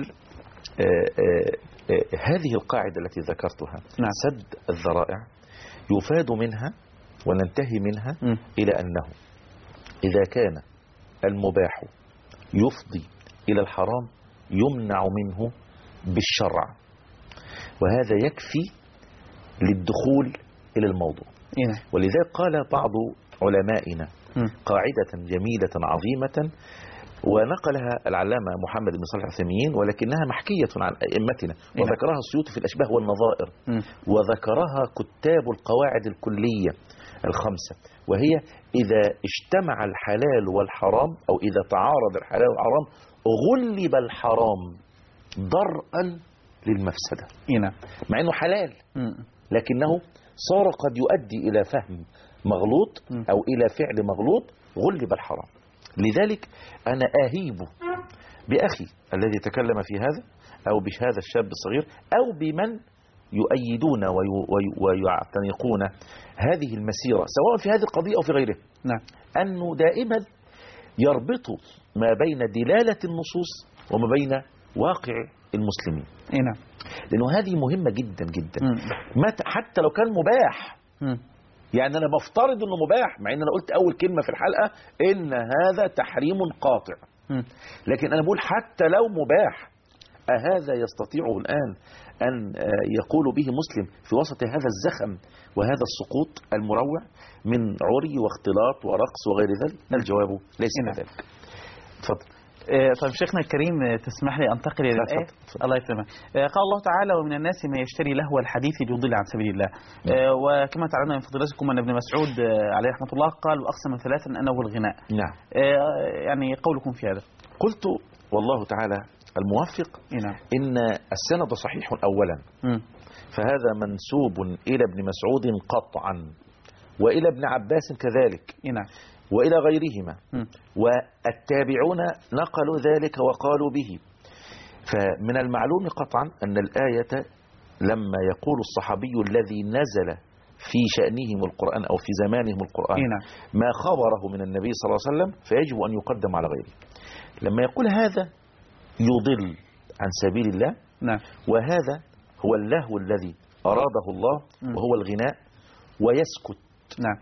هذه القاعدة التي ذكرتها، نعم. سد الذرائع يفاد منها وننتهي منها م. إلى أنه إذا كان المباح يفضي إلى الحرام يمنع منه بالشرع، وهذا يكفي للدخول إلى الموضوع. إيه. ولذلك قال بعض علمائنا م. قاعدة جميلة عظيمة ونقلها العلامة محمد بن صالح العثيمين، ولكنها محكية عن أئمتنا، وذكرها السيوطي في الأشباه والنظائر، م. وذكرها كتاب القواعد الكلية الخمسة، وهي إذا اجتمع الحلال والحرام أو إذا تعارض الحلال والحرام غلب الحرام ضرءا للمفسدة. إيه. مع أنه حلال لكنه صار قد يؤدي إلى فهم مغلوط أو إلى فعل مغلوط، غلب الحرام. لذلك أنا أهيب بأخي الذي تكلم في هذا أو بهذا الشاب الصغير أو بمن يؤيدون ويعتنقون هذه المسيرة سواء في هذه القضية أو في غيرها، نعم. أنه دائما يربطوا ما بين دلالة النصوص وما بين واقع المسلمين. نعم. لأنه هذه مهمة جدا جدا. متى حتى لو كان مباح، م. يعني أنا بفترض أنه مباح، مع أن أنا قلت أول كلمة في الحلقة إن هذا تحريم قاطع، م. لكن أنا بقول حتى لو مباح، أهذا يستطيع الآن أن يقول به مسلم في وسط هذا الزخم وهذا السقوط المروع من عري واختلاط ورقص وغير ذلك؟ الجواب ليس كذلك. تفضل. طيب شيخنا الكريم تسمح لي أنتقل إلى الآية؟ الله يسلمك. قال الله تعالى: ومن الناس من يشتري لهو الحديث ليضل عن سبيل الله. نعم. وكما تعلمنا من فضيلتكم أن ابن مسعود عليه رحمة الله قال: وأقسم ثلاثا أنه الغناء. نعم. يعني قولكم في هذا؟ قلت والله تعالى الموفق. نعم. إن السند صحيح أولا، م. فهذا منسوب إلى ابن مسعود قطعا، وإلى ابن عباس كذلك. نعم. وإلى غيرهما، م. والتابعون نقلوا ذلك وقالوا به. فمن المعلوم قطعا أن الآية لما يقول الصحابي الذي نزل في شأنهم القرآن أو في زمانهم القرآن نعم. ما خبره من النبي صلى الله عليه وسلم فيجب أن يقدم على غيره. لما يقول هذا يضل عن سبيل الله، نعم. وهذا هو اللهو الذي أراده الله، م. وهو الغناء، ويسكت. نعم.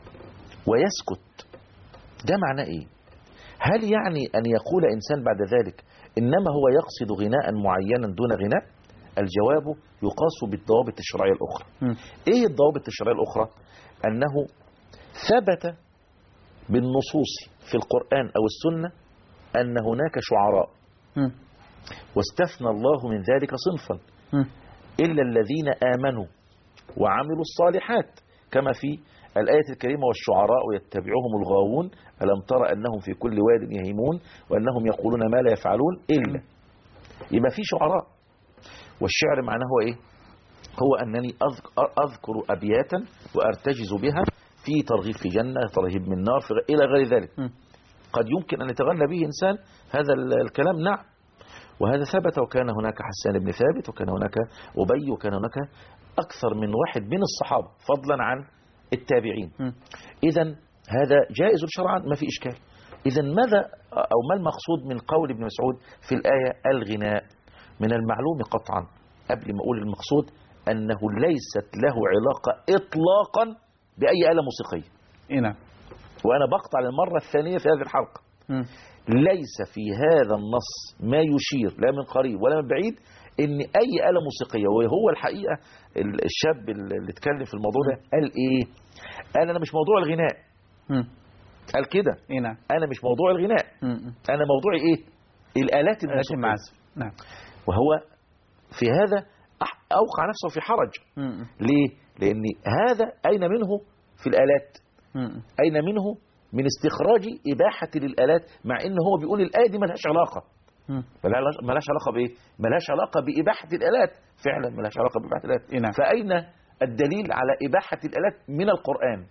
ويسكت ده معناه ايه؟ هل يعني ان يقول انسان بعد ذلك انما هو يقصد غناء معينا دون غناء؟ الجواب يقاس بالضوابط الشرعيه الاخرى. م. ايه الضوابط الشرعيه الاخرى؟ انه ثبت بالنصوص في القرآن او السنة ان هناك شعراء، م. واستثنى الله من ذلك صنفا، م. الا الذين امنوا وعملوا الصالحات، كما في الآية الكريمة: والشعراء يتبعهم الغاوون ألم تر أنهم في كل واد يهيمون وأنهم يقولون ما لا يفعلون إلا. يبقى في شعراء. والشعر معناه هو إيه؟ هو أنني أذكر أبياتا وأرتجز بها في ترغيب في جنة، ترهيب من نار، إلى غير ذلك. قد يمكن أن يتغنى به إنسان هذا الكلام، نعم، وهذا ثبت. وكان هناك حسان بن ثابت، وكان هناك أبي، وكان هناك أكثر من واحد من الصحابة فضلا عن التابعين. إذن هذا جائز شرعا، ما في إشكال. إذن ماذا أو ما المقصود من قول ابن مسعود في الآية الغناء؟ من المعلوم قطعا قبل ما أقول المقصود أنه ليست له علاقة إطلاقا بأي آلة موسيقية. نعم. وأنا بقطع للمرة الثانية في هذه الحلقة. م. ليس في هذا النص ما يشير لا من قريب ولا من بعيد ان اي آلة موسيقية. وهو الحقيقة الشاب اللي اتكلم في الموضوع ده قال ايه؟ قال انا مش موضوع الغناء. م. قال كده. نعم. انا مش موضوع الغناء. م. انا موضوعي ايه؟ الآلات الموسيقية. نعم. وهو في هذا اوقع نفسه في حرج. م. ليه؟ لان هذا اين منه في الآلات؟ م. اين منه من استخراج إباحة للآلات، مع إن هو بيقول الآية دي ملهاش علاقة. ملهاش علاقة بإيه؟ ملهاش علاقة بإباحة الآلات. فعلا ملهاش علاقة بإباحة الآلات. إيه؟ فأين الدليل على إباحة الآلات من القرآن؟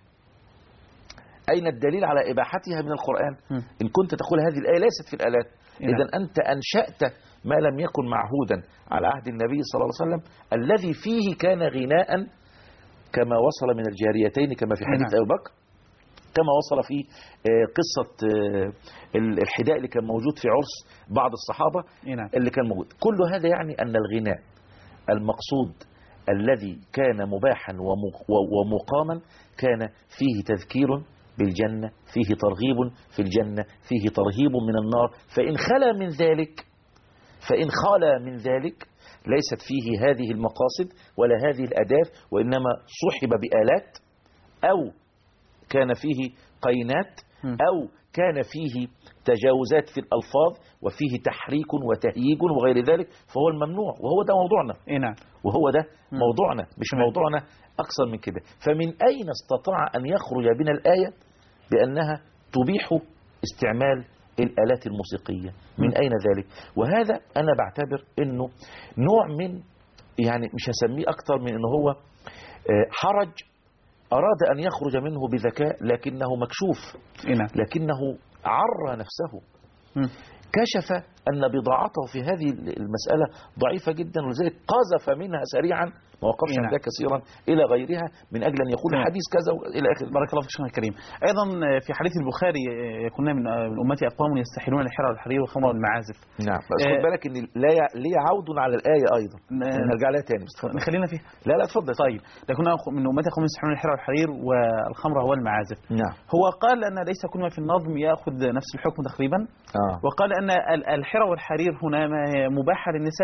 أين الدليل على إباحتها من القرآن؟ م. إن كنت تقول هذه الآية ليست في الآلات، إيه؟ إذن أنت أنشأت ما لم يكن معهودا على عهد النبي صلى الله عليه وسلم، الذي فيه كان غناء كما وصل من الجاريتين كما في حديث أبي بكر، كما وصل في قصة الحداء اللي كان موجود في عرس بعض الصحابة اللي كان موجود. كل هذا يعني أن الغناء المقصود الذي كان مباحا ومقاما كان فيه تذكير بالجنة، فيه ترغيب في الجنة، فيه ترهيب من النار. فإن خلا من ذلك فإن خلا من ذلك ليست فيه هذه المقاصد ولا هذه الأهداف، وإنما صحب بآلات، أو كان فيه قينات، أو كان فيه تجاوزات في الألفاظ وفيه تحريك وتهييج وغير ذلك، فهو الممنوع. وهو ده موضوعنا. إيه؟ وهو ده موضوعنا، مش موضوعنا أكثر من كده. فمن أين استطاع أن يخرج بنا الآية بأنها تبيح استعمال الآلات الموسيقية؟ من أين ذلك؟ وهذا أنا بعتبر أنه نوع من، يعني مش هسميه أكثر من أنه هو حرج أراد أن يخرج منه بذكاء، لكنه مكشوف، لكنه عرى نفسه، كشف أن بضاعته في هذه المسألة ضعيفة جدا، ولذلك قذف منها سريعا، ما وقفش عندها كثيرا، إلى غيرها من أجل أن يقول الحديث كذا إلى آخر. بارك الله فيك شيخنا الكريم. أيضا في حديث البخاري يكون من أمتي أقوام يستحلون الحرى والحرير والخمر والمعازف. نعم. بس خد بالك إن لا لي عود على الآية أيضا، نرجع لها تاني. نخلينا فيها. لا لا اتفضل. طيب، يكون من أمتي أقوام يستحلون الحرى والحرير والخمر والمعازف. نعم. هو قال أن ليس كل ما في النظم يأخذ نفس الحكم تقريبا. آه. وقال أن الحرى والحرير هنا مباحة للنساء،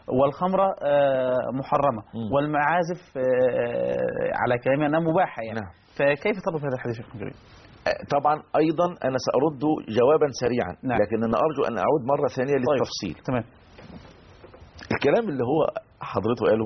والخمرة محرمة م. والمعازف على كلامي أنها مباحة يعني. نعم. فكيف ترد هذا الحديث شيخ جميل؟ طبعا أيضا أنا سأرد جوابا سريعا. نعم. لكن أنا أرجو أن أعود مرة ثانية للتفصيل. طيب. تمام. الكلام اللي هو حضرته قاله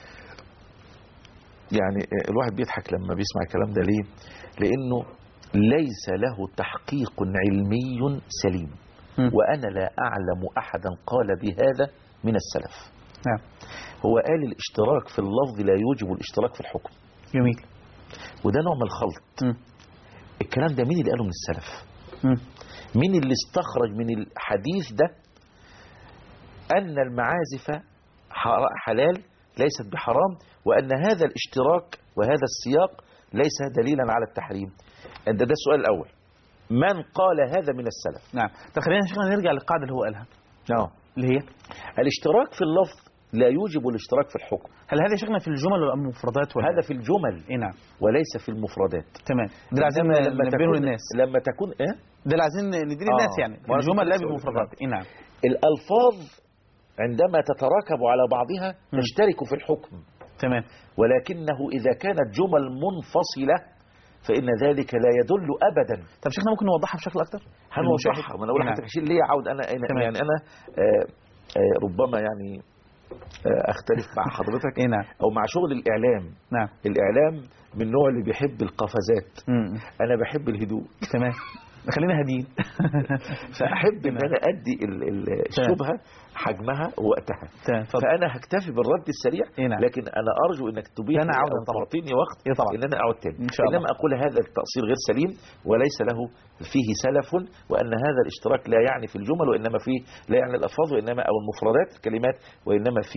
يعني الواحد بيضحك لما بيسمع الكلام ده. ليه؟ لأنه ليس له تحقيق علمي سليم م. وأنا لا أعلم أحدا قال بهذا من السلف. نعم. هو قال الاشتراك في اللفظ لا يوجب الاشتراك في الحكم. جميل. وده نوع من الخلط. م. الكلام ده مين اللي قاله من السلف؟ م. مين اللي استخرج من الحديث ده أن المعازف حلال ليست بحرام، وأن هذا الاشتراك وهذا السياق ليس دليلا على التحريم؟ ده, ده السؤال الأول. من قال هذا من السلف؟ نعم. تخلينا شيخنا نرجع للقاعدة اللي هو قالها. نعم. اللي هي الاشتراك في اللفظ لا يوجب الاشتراك في الحكم. هل هذا شيخنا في الجمل ولا المفردات؟ ولا هذا في الجمل. إيه نعم. وليس في المفردات. تمام. ده عايزين نبينه للناس. لما تكون ايه؟ ده عايزين ندير الناس آه. يعني. الجمل لا بالمفردات. إيه نعم. الألفاظ عندما تتراكب على بعضها م. تشترك في الحكم. تمام. ولكنه إذا كانت جمل منفصلة فإن ذلك لا يدل أبدا. طب شيخنا ممكن نوضحها بشكل أكتر؟ هنوضحها. ما أنا أقول لحضرتك شيء ليه أعود أنا, أنا يعني أنا آآ آآ ربما يعني أختلف مع حضرتك أو مع شغل الإعلام. نعم. الإعلام من النوع اللي بيحب القفزات. م. أنا بحب الهدوء. تمام. خلينا هادين. فأحب أن أنا أدي الشبهة حجمها ووقتها. فأنا هكتفي بالرد السريع. لكن أنا أرجو أنك تبين أنا أعود أو تعطيني وقت طبعا. إن أنا أعود تاني. إن شاء الله. إنما أقول هذا التأصيل غير سليم وليس له فيه سلف، وأن هذا الاشتراك لا يعني في الجمل وإنما فيه لا يعني الألفاظ وإنما أو المفردات الكلمات وإنما في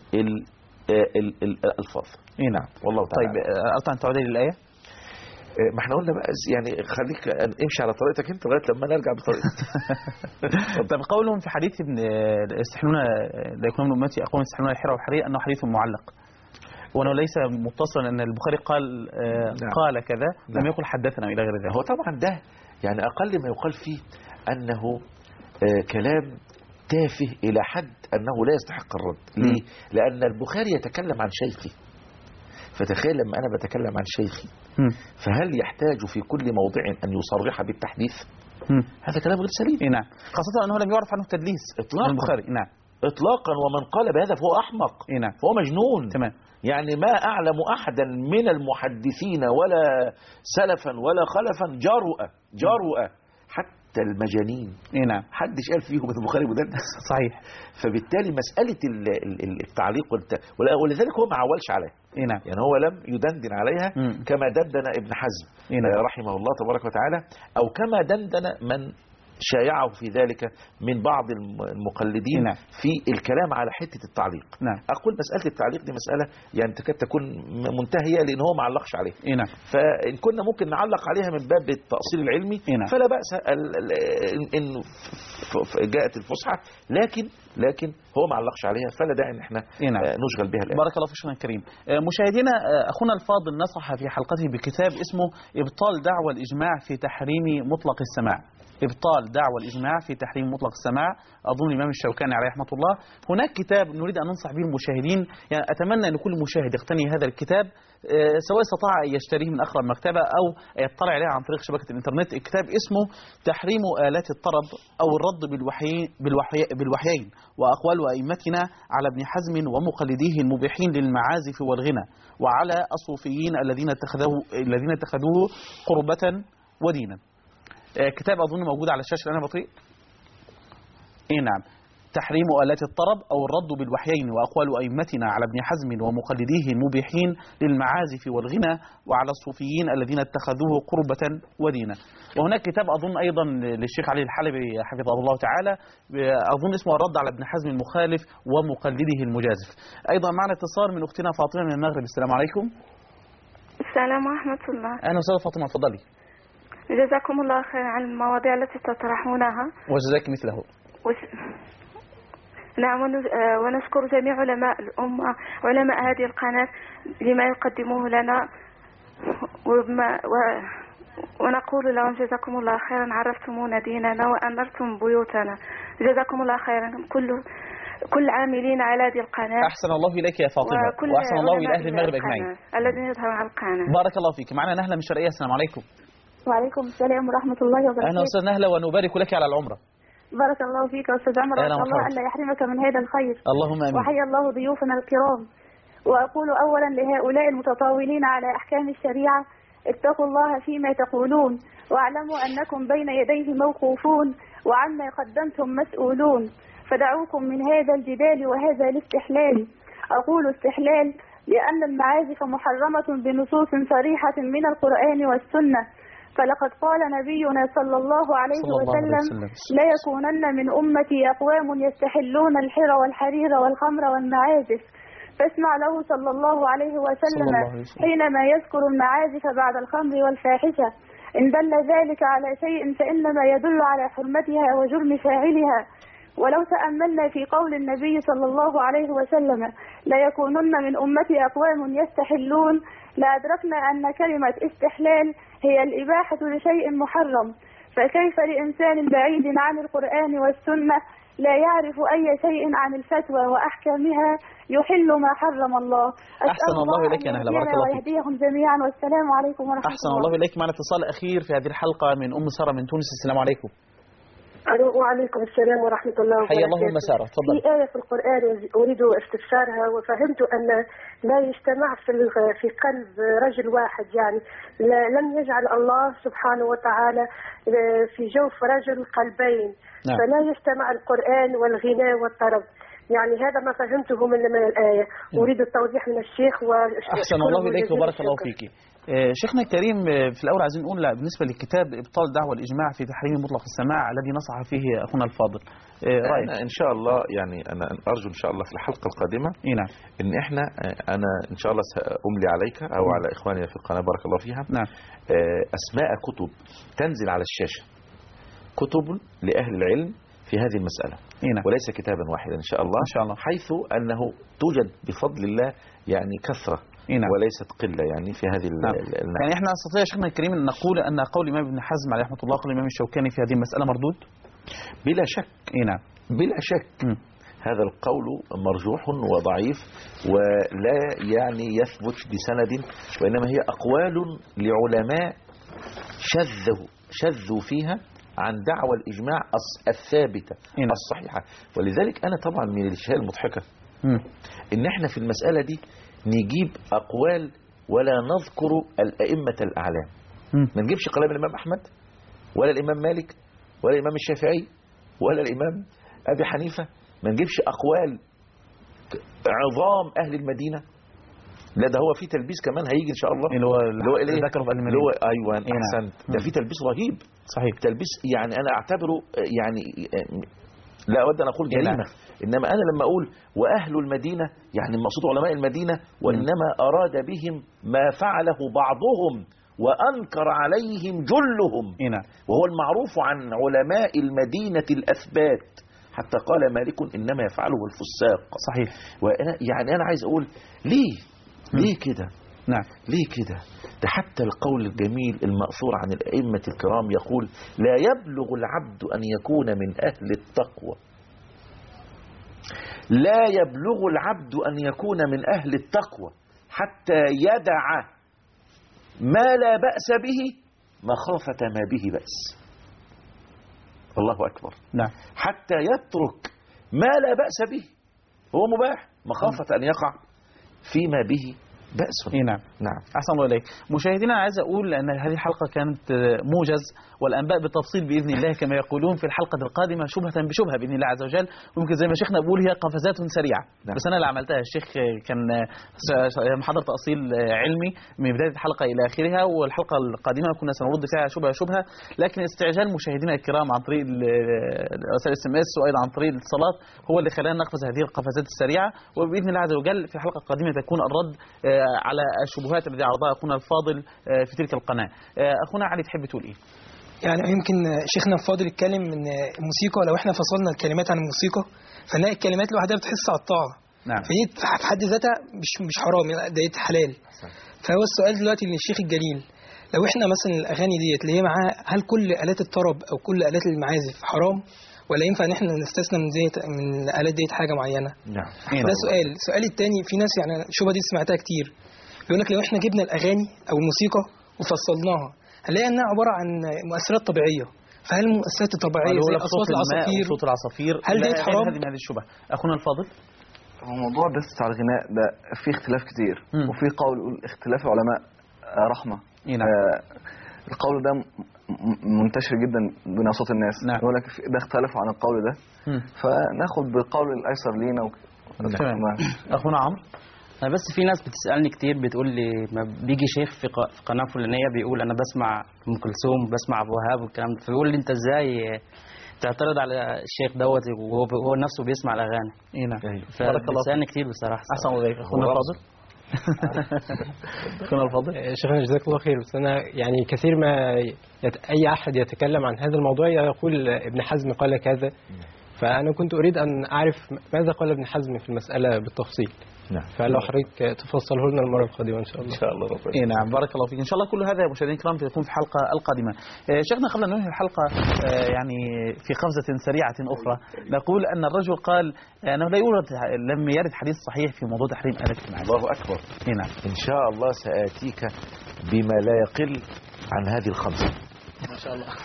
الألفاظ. إيه نعم. والله تعالى. طيب أردت أن تعودي للآية؟ ما احنا قلنا بقى يعني خليك امشي على طريقتك انت لغايه لما نرجع بطريقتك. طب قولهم في حديث ابن استحلون لا يكون من امتي اقوم يستحلون الحرى والحرير انه حديث معلق، وانه ليس متصلا ان البخاري قال نعم. قال كذا نعم. لم يقل حدثنا الى غير ذلك. هو طبعا ده يعني اقل ما يقال فيه انه آه كلام تافه الى حد انه لا يستحق الرد. ليه؟ لان البخاري يتكلم عن شيخي، فتخيل لما أنا بتكلم عن شيخي م. فهل يحتاج في كل موضع أن يصرح بالتحديث؟ م. هذا كلام غير سليم. إيه نعم. خاصة أنه لم يعرف عنه التدليس إطلاقا. البخاري. نعم. إطلاقا. ومن قال بهذا فهو أحمق. إيه نعم. فهو مجنون. تمام. يعني ما أعلم أحدا من المحدثين ولا سلفا ولا خلفا جرؤ جرؤ حتى المجانين. إيه نعم. حدش قال فيهم البخاري مدلس. صحيح. فبالتالي مسألة التعليق ولذلك هو ما عولش عليها. إيه نعم. يعني هو لم يدندن عليها م. كما دندن ابن حزم إيه نعم. رحمه الله تبارك وتعالى، أو كما دندن من شايعه في ذلك من بعض المقلدين نعم. في الكلام على حتة التعليق. نعم. أقول مسألة التعليق دي مسألة يعني تكاد تكون منتهية لأن هو ما علقش عليها. إيه نعم. فإن كنا ممكن نعلق عليها من باب التأصيل العلمي إيه نعم. فلا بأس إن جاءت الفصحى، لكن لكن هو ما علقش عليها فلا داعي إن احنا إيه نعم. نشغل بها الآن. بارك الله فيك شيخنا الكريم. مشاهدينا أخونا الفاضل نصح في حلقته بكتاب اسمه إبطال دعوى الإجماع في تحريم مطلق السماع. إبطال دعوى الإجماع في تحريم مطلق السماع، أظن الإمام الشوكاني عليه رحمة الله. هناك كتاب نريد أن ننصح به المشاهدين، يعني أتمنى أن كل مشاهد يقتني هذا الكتاب سواء استطاع أن يشتريه من أقرب مكتبة أو يطلع عليه عن طريق شبكة الإنترنت. الكتاب اسمه تحريم آلات الطرب أو الرد بالوحي بالوحي بالوحيين وأقوال أئمتنا على ابن حزم ومقلديه المبيحين للمعازف والغنى وعلى الصوفيين الذين اتخذوه الذين اتخذوه قربة ودينا. كتاب أظن موجود على الشاشة الآن بطيء. إيه نعم. تحريم آلات الطرب أو الرد بالوحيين وأقوال أئمتنا على ابن حزم ومقلديه المبيحين للمعازف والغنى وعلى الصوفيين الذين اتخذوه قربة ودينا. وهناك كتاب أظن أيضا للشيخ علي الحلبي حفظه الله تعالى، أظن اسمه الرد على ابن حزم المخالف ومقلده المجازف. أيضا معنا اتصال من أختنا فاطمة من المغرب. السلام عليكم. السلام ورحمة الله. أهلا وسهلا فاطمة، تفضلي. جزاكم الله خير عن المواضيع التي تطرحونها. وجزاك مثله. وش... نعم، ونشكر جميع علماء الأمة علماء هذه القناة لما يقدموه لنا وما و... ونقول لهم جزاكم الله خيرا، عرفتمونا ديننا وأنرتم بيوتنا، جزاكم الله خيرا. كل كل عاملين على هذه القناة. أحسن الله إليك يا فاطمة، وأحسن الله إلى أهل المغرب أجمعين الذين يظهرون على القناة. بارك الله فيك. معنا نهلة من الشرقية. السلام عليكم. وعليكم السلام ورحمة الله وبركاته. أهلا أستاذ نهلة، ونبارك لك على العمرة. بارك الله فيك يا أستاذ عمر، وأسأل الله ألا يحرمك من هذا الخير. اللهم آمين. وحيا الله ضيوفنا الكرام. وأقول أولا لهؤلاء المتطاولين على أحكام الشريعة: اتقوا الله فيما تقولون، واعلموا أنكم بين يديه موقوفون، وعما قدمتم مسؤولون، فدعوكم من هذا الجدال وهذا الاستحلال. أقول استحلال لأن المعازف محرمة بنصوص صريحة من القرآن والسنة، فلقد قال نبينا صلى الله عليه صلى الله وسلم: عليه وسلم: لا يكونن من أمتي أقوام يستحلون الحر والحرير والخمر والمعازف. فاسمع له صلى الله عليه وسلم حينما يذكر المعازف بعد الخمر والفاحشة: إن دل ذلك على شيء فإنما يدل على حرمتها وجرم فاعلها. ولو تأملنا في قول النبي صلى الله عليه وسلم: لا يكونن من أمتي أقوام يستحلون، لأدركنا أن كلمة استحلال هي الإباحة لشيء محرم. فكيف لإنسان بعيد عن القرآن والسنة لا يعرف أي شيء عن الفتوى وأحكامها يحل ما حرم الله؟ أحسن الله إليك يا نهلة، بارك الله فيك. ويهديهم جميعا، والسلام عليكم ورحمة الله. أحسن الله إليك. معنا اتصال أخير في هذه الحلقة من أم سارة من تونس. السلام عليكم. وعليكم السلام ورحمة الله وبركاته. حيا الله أم سارة، تفضل. في آية في القرآن أريد استفسارها، وفهمت أن لا يجتمع في في قلب رجل واحد، يعني لم يجعل الله سبحانه وتعالى في جوف رجل قلبين. نعم. فلا يجتمع القرآن والغناء والطرب، يعني هذا ما فهمته من من الآية. أريد التوضيح من الشيخ. أحسن الله إليك وبارك الله فيك. شيخنا الكريم، في الأول عايزين نقول بالنسبة للكتاب إبطال دعوة الإجماع في تحريم مطلق السماع الذي نصح فيه أخونا الفاضل، رأيك؟ إن شاء الله يعني أنا أرجو إن شاء الله في الحلقة القادمة نعم. إن إحنا أنا إن شاء الله سأملي عليك أو م. على إخواني في القناة بارك الله فيها نعم. أسماء كتب تنزل على الشاشة، كتب لأهل العلم في هذه المسألة، نعم. وليس كتابا واحدا إن شاء الله، إن شاء الله. حيث أنه توجد بفضل الله يعني كثرة نعم. وليست قلة يعني في هذه نعم. يعني احنا نستطيع شيخنا الكريم ان نقول ان قول الامام ابن حزم عليه رحمه الله قول الامام الشوكاني في هذه المسألة مردود بلا شك. نعم. بلا شك. م. هذا القول مرجوح وضعيف ولا يعني يثبت بسند، وإنما هي أقوال لعلماء شذوا شذوا فيها عن دعوى الإجماع الثابتة نعم. الصحيحة. ولذلك أنا طبعا من الاشياء المضحكة م. إن احنا في المسألة دي نجيب أقوال ولا نذكر الأئمة الأعلام. ما نجيبش كلام الإمام أحمد ولا الإمام مالك ولا الإمام الشافعي ولا الإمام أبي حنيفة، ما نجيبش أقوال عظام أهل المدينة. لا ده هو في تلبيس كمان هيجي إن شاء الله اللي هو اللي هو إيه ذكره في المدينة، اللي هو أيوة أحسنت. ده في تلبيس رهيب صحيح، تلبيس يعني أنا أعتبره يعني لا أود أن أقول جريمة، إنما أنا لما أقول وأهل المدينة يعني المقصود علماء المدينة، وإنما أراد بهم ما فعله بعضهم وأنكر عليهم جلهم، وهو المعروف عن علماء المدينة الأثبات، حتى قال مالك إنما يفعله الفساق. صحيح. وأنا يعني أنا عايز أقول ليه ليه كده؟ نعم. ليه كده؟ ده حتى القول الجميل المأثور عن الأئمة الكرام يقول لا يبلغ العبد أن يكون من أهل التقوى، لا يبلغ العبد أن يكون من أهل التقوى حتى يدع ما لا بأس به مخافة ما به بأس. الله أكبر. نعم. حتى يترك ما لا بأس به هو مباح مخافة أن يقع فيما به بأس. نعم. نعم. أحسن الله إليك. مشاهدينا عايز أقول أن هذه الحلقة كانت موجز والأنباء بالتفصيل بإذن الله كما يقولون في الحلقة القادمة شبهة بشبهة بإذن الله عز وجل، ويمكن زي ما شيخنا بيقول هي قفزات سريعة. نعم. بس أنا اللي عملتها الشيخ كان محاضرة تأصيل علمي من بداية الحلقة إلى آخرها، والحلقة القادمة كنا سنرد فيها شبهة شبهة، لكن استعجال مشاهدينا الكرام عن طريق رسائل اس ام اس وأيضا عن طريق الاتصالات هو اللي خلانا نقفز هذه القفزات السريعة، وبإذن الله عز وجل في الحلقة القادمة تكون الرد على الشبهات التي عرضها أخونا الفاضل في تلك القناة. أخونا علي تحب تقول إيه؟ يعني يمكن شيخنا الفاضل يتكلم من الموسيقى، لو احنا فصلنا الكلمات عن الموسيقى فنلاقي الكلمات لوحدها بتحس على الطاعة. نعم. فدي في حد ذاتها مش مش حرام، ديت حلال. فهو السؤال دلوقتي للشيخ الجليل، لو احنا مثلا الأغاني ديت اللي هي معاها هل كل آلات الطرب أو كل آلات المعازف حرام، ولا ينفع ان احنا نستثنى من زي من الالات ديت حاجه معينه؟ نعم. ده سؤال. السؤال الثاني، في ناس يعني الشبهه دي سمعتها كتير، بيقول لك لو احنا جبنا الاغاني او الموسيقى وفصلناها هنلاقي انها عباره عن مؤثرات طبيعيه، فهل المؤثرات الطبيعيه زي اصوات العصافير صوت العصافير هل ديت حرام؟ هذه هذه الشبهه. اخونا الفاضل، هو موضوع بس على الغناء ده فيه اختلاف كتير، م. وفي قول يقول اختلاف العلماء رحمه. نعم. آه القول ده منتشر جدا بين صوت الناس. نعم. يقول لك ده اختلفوا عن القول ده، م. فناخد بالقول الايسر لينا و... تمام. اخونا عمرو، أنا بس في ناس بتسألني كتير بتقول لي ما بيجي شيخ في في قناة فلانية بيقول أنا بسمع أم كلثوم بسمع أبو وهاب والكلام ده، فبيقول لي أنت إزاي تعترض على الشيخ دوت وهو نفسه بيسمع الأغاني؟ إيه نعم. فبتسألني كتير بصراحة. أحسن الله عليك. أخونا الفاضل. أخونا الفاضل. شيخنا جزاك الله خير، بس أنا يعني كثير ما يت... أي أحد يتكلم عن هذا الموضوع يقول ابن حزم قال كذا، فأنا كنت أريد أن أعرف ماذا قال ابن حزم في المسألة بالتفصيل. نعم. فلو حضرتك تفصله لنا المرة القادمة إن شاء الله. إن شاء الله ربنا. إيه نعم، بارك الله فيك. إن شاء الله كل هذا يا مشاهدينا الكرام سيكون في الحلقة القادمة. شيخنا قبل أن ننهي الحلقة يعني في قفزة سريعة أخرى نقول أن الرجل قال أنه لا يورد لم يرد حديث صحيح في موضوع تحريم آلة المعازف. الله أكبر. إيه نعم. إن شاء الله سآتيك بما لا يقل عن هذه الخمسة. ما شاء الله.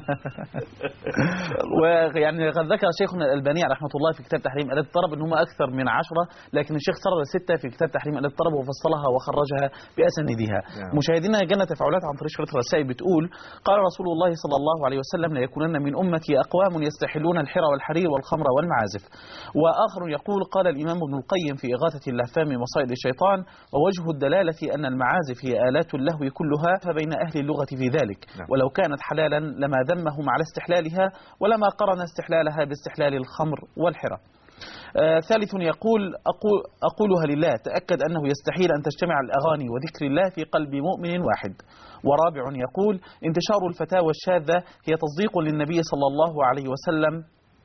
ويعني قد ذكر شيخنا الألباني رحمة الله في كتاب تحريم آلات الطرب أن هم أكثر من عشرة، لكن الشيخ سرد ستة في كتاب تحريم آلات الطرب وفصلها وخرجها بأسانيدها. نعم. مشاهدينا جانا تفاعلات عن طريق شريط الرسائل بتقول: قال رسول الله صلى الله عليه وسلم: لا يكونن من أمتي أقوام يستحلون الحرى والحرير والخمر والمعازف. وآخر يقول: قال الإمام ابن القيم في إغاثة اللهفان من مصائد الشيطان: ووجه الدلالة أن المعازف هي آلات اللهو كلها، فبين أهل اللغة في ذلك. نعم. ولو كانت حلالا لما ذمهم على استحلالها ولما قرن استحلالها باستحلال الخمر والحرى. آه ثالث يقول: أقول أقولها لله، تأكد أنه يستحيل أن تجتمع الأغاني وذكر الله في قلب مؤمن واحد. ورابع يقول: انتشار الفتاوى الشاذة هي تصديق للنبي صلى الله عليه وسلم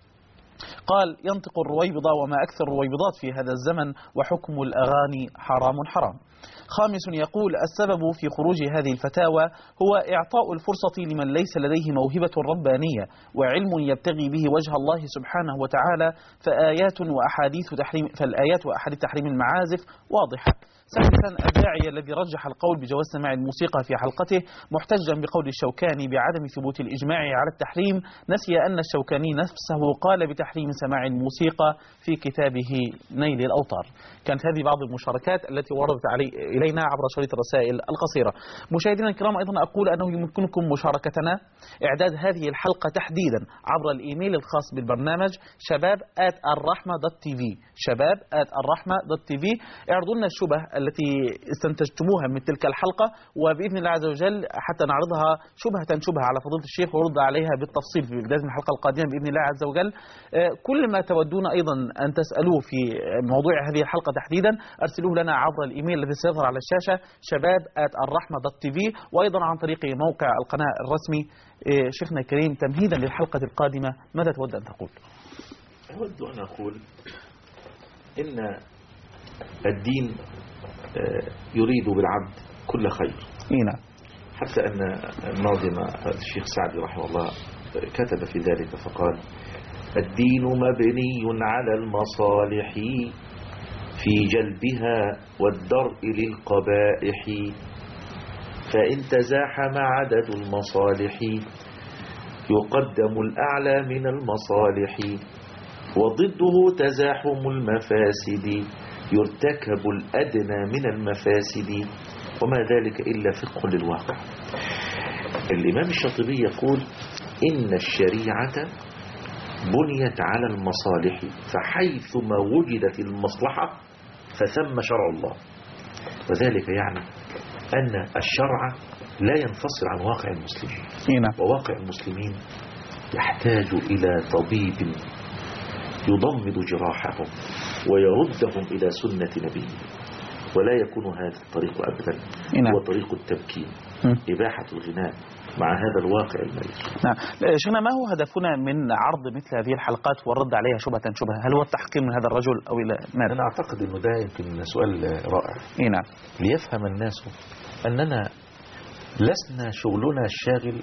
قال: ينطق الرويبضة وما أكثر الرويبضات في هذا الزمن وحكم الأغاني حرام حرام. خامس يقول: السبب في خروج هذه الفتاوى هو إعطاء الفرصة لمن ليس لديه موهبة ربانية وعلم يبتغي به وجه الله سبحانه وتعالى، فآيات وأحاديث تحريم فالآيات وأحاديث تحريم المعازف واضحة. سادسا الداعي الذي رجح القول بجواز سماع الموسيقى في حلقته محتجا بقول الشوكاني بعدم ثبوت الإجماع على التحريم، نسي أن الشوكاني نفسه قال بتحريم سماع الموسيقى في كتابه نيل الأوطار. كانت هذه بعض المشاركات التي وردت علي إلينا عبر شريط الرسائل القصيرة. مشاهدينا الكرام، أيضا أقول أنه يمكنكم مشاركتنا إعداد هذه الحلقة تحديدا عبر الإيميل الخاص بالبرنامج شباب آت الرحمة دوت تي في شباب آت الرحمة دوت تي في. اعرضوا لنا الشبه التي استنتجتموها من تلك الحلقة، وبإذن الله عز وجل حتى نعرضها شبهة شبهة على فضيلة الشيخ ورد عليها بالتفصيل في بداية الحلقة القادمة بإذن الله عز وجل. كل ما تودون أيضا أن تسألوه في موضوع هذه الحلقة تحديدا أرسلوه لنا عبر الإيميل الذي سيظهر على الشاشة شباب آت الرحمة دوت تي في، وأيضا عن طريق موقع القناة الرسمي. شيخنا الكريم، تمهيدا للحلقة القادمة ماذا تود أن تقول؟ أود أن أقول إن الدين يريد بالعبد كل خير. نعم. حتى أن الناظم الشيخ سعدي رحمه الله كتب في ذلك فقال: الدين مبني على المصالح في جلبها والدرء للقبائح، فإن تزاحم عدد المصالح يقدم الأعلى من المصالح، وضده تزاحم المفاسد يرتكب الأدنى من المفاسد، وما ذلك إلا فقه للواقع. الإمام الشاطبي يقول: إن الشريعة بنيت على المصالح، فحيثما وجدت المصلحة فثم شرع الله. وذلك يعني أن الشرع لا ينفصل عن واقع المسلمين، وواقع المسلمين يحتاج إلى طبيب يضمد جراحهم ويردهم إلى سنة نبيه، ولا يكون هذا الطريق أبدا هو طريق التمكين، إباحة الغناء مع هذا الواقع المرير. نعم. شيخنا، ما هو هدفنا من عرض مثل هذه الحلقات والرد عليها شبهة شبهة؟ هل هو التحقير من هذا الرجل أو إلى ماذا؟ أنا أعتقد أنه ده يمكن سؤال رائع. نعم. ليفهم الناس أننا لسنا شغلنا الشاغل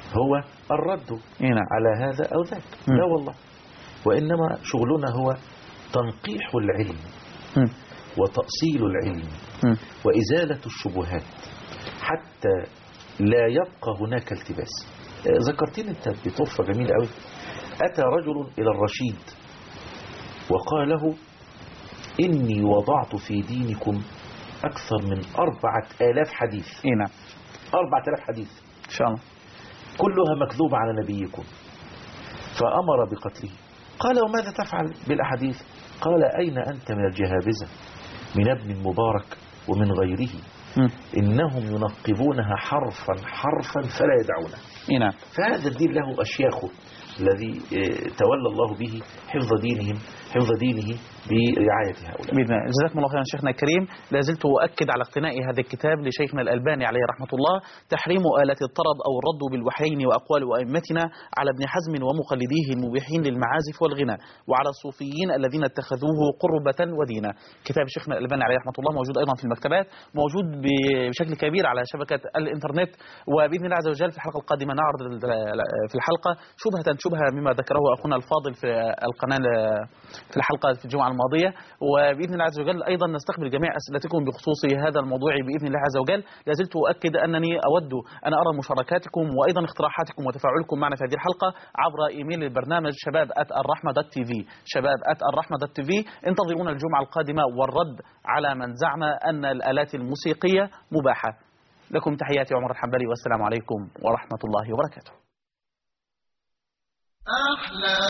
هو الرد على هذا أو ذاك. لا والله، وإنما شغلنا هو تنقيح العلم وتأصيل العلم وإزالة الشبهات حتى لا يبقى هناك التباس. ذكرتني أنت بطرفة جميلة قوي. أتى رجل إلى الرشيد وقال له إني وضعت في دينكم أكثر من أربعة آلاف حديث. نعم، أربعة آلاف حديث إن شاء الله، كلها مكذوبة على نبيكم، فأمر بقتله. قال وماذا تفعل بالأحاديث؟ قال أين أنت من الجهابزة، من ابن المبارك ومن غيره، م. إنهم ينقبونها حرفا حرفا فلا يدعونه. نعم. فهذا الدين له أشياخه الذي تولى الله به حفظ دينهم حفظ دينه برعاية هؤلاء. بإذن الله. جزاكم الله خيرا شيخنا الكريم. لا زلت أؤكد على اقتناء هذا الكتاب لشيخنا الألباني عليه رحمة الله، تحريم آلة الطرب أو الرد بالوحيين وأقوال أئمتنا على ابن حزم ومقلديه المبيحين للمعازف والغناء وعلى الصوفيين الذين اتخذوه قربة ودينا. كتاب شيخنا الألباني عليه رحمة الله موجود أيضا في المكتبات، موجود بشكل كبير على شبكة الإنترنت، وبإذن الله عز وجل في الحلقة القادمة نعرض في الحلقة شبهة شبهة مما ذكره أخونا الفاضل في القناة في الحلقة في الجمعة الماضية، وبإذن الله عز وجل أيضا نستقبل جميع أسئلتكم بخصوص هذا الموضوع بإذن الله عز وجل. لازلت أؤكد أنني أود أن أرى مشاركاتكم وأيضا اقتراحاتكم وتفاعلكم معنا في هذه الحلقة عبر إيميل البرنامج شباب آت الرحمة دوت تي في، شباب آت الرحمة دوت تي في. انتظرونا الجمعة القادمة والرد على من زعم أن الآلات الموسيقية مباحة. لكم تحياتي عمر الحنبلي، والسلام عليكم ورحمة الله وبركاته. أحلى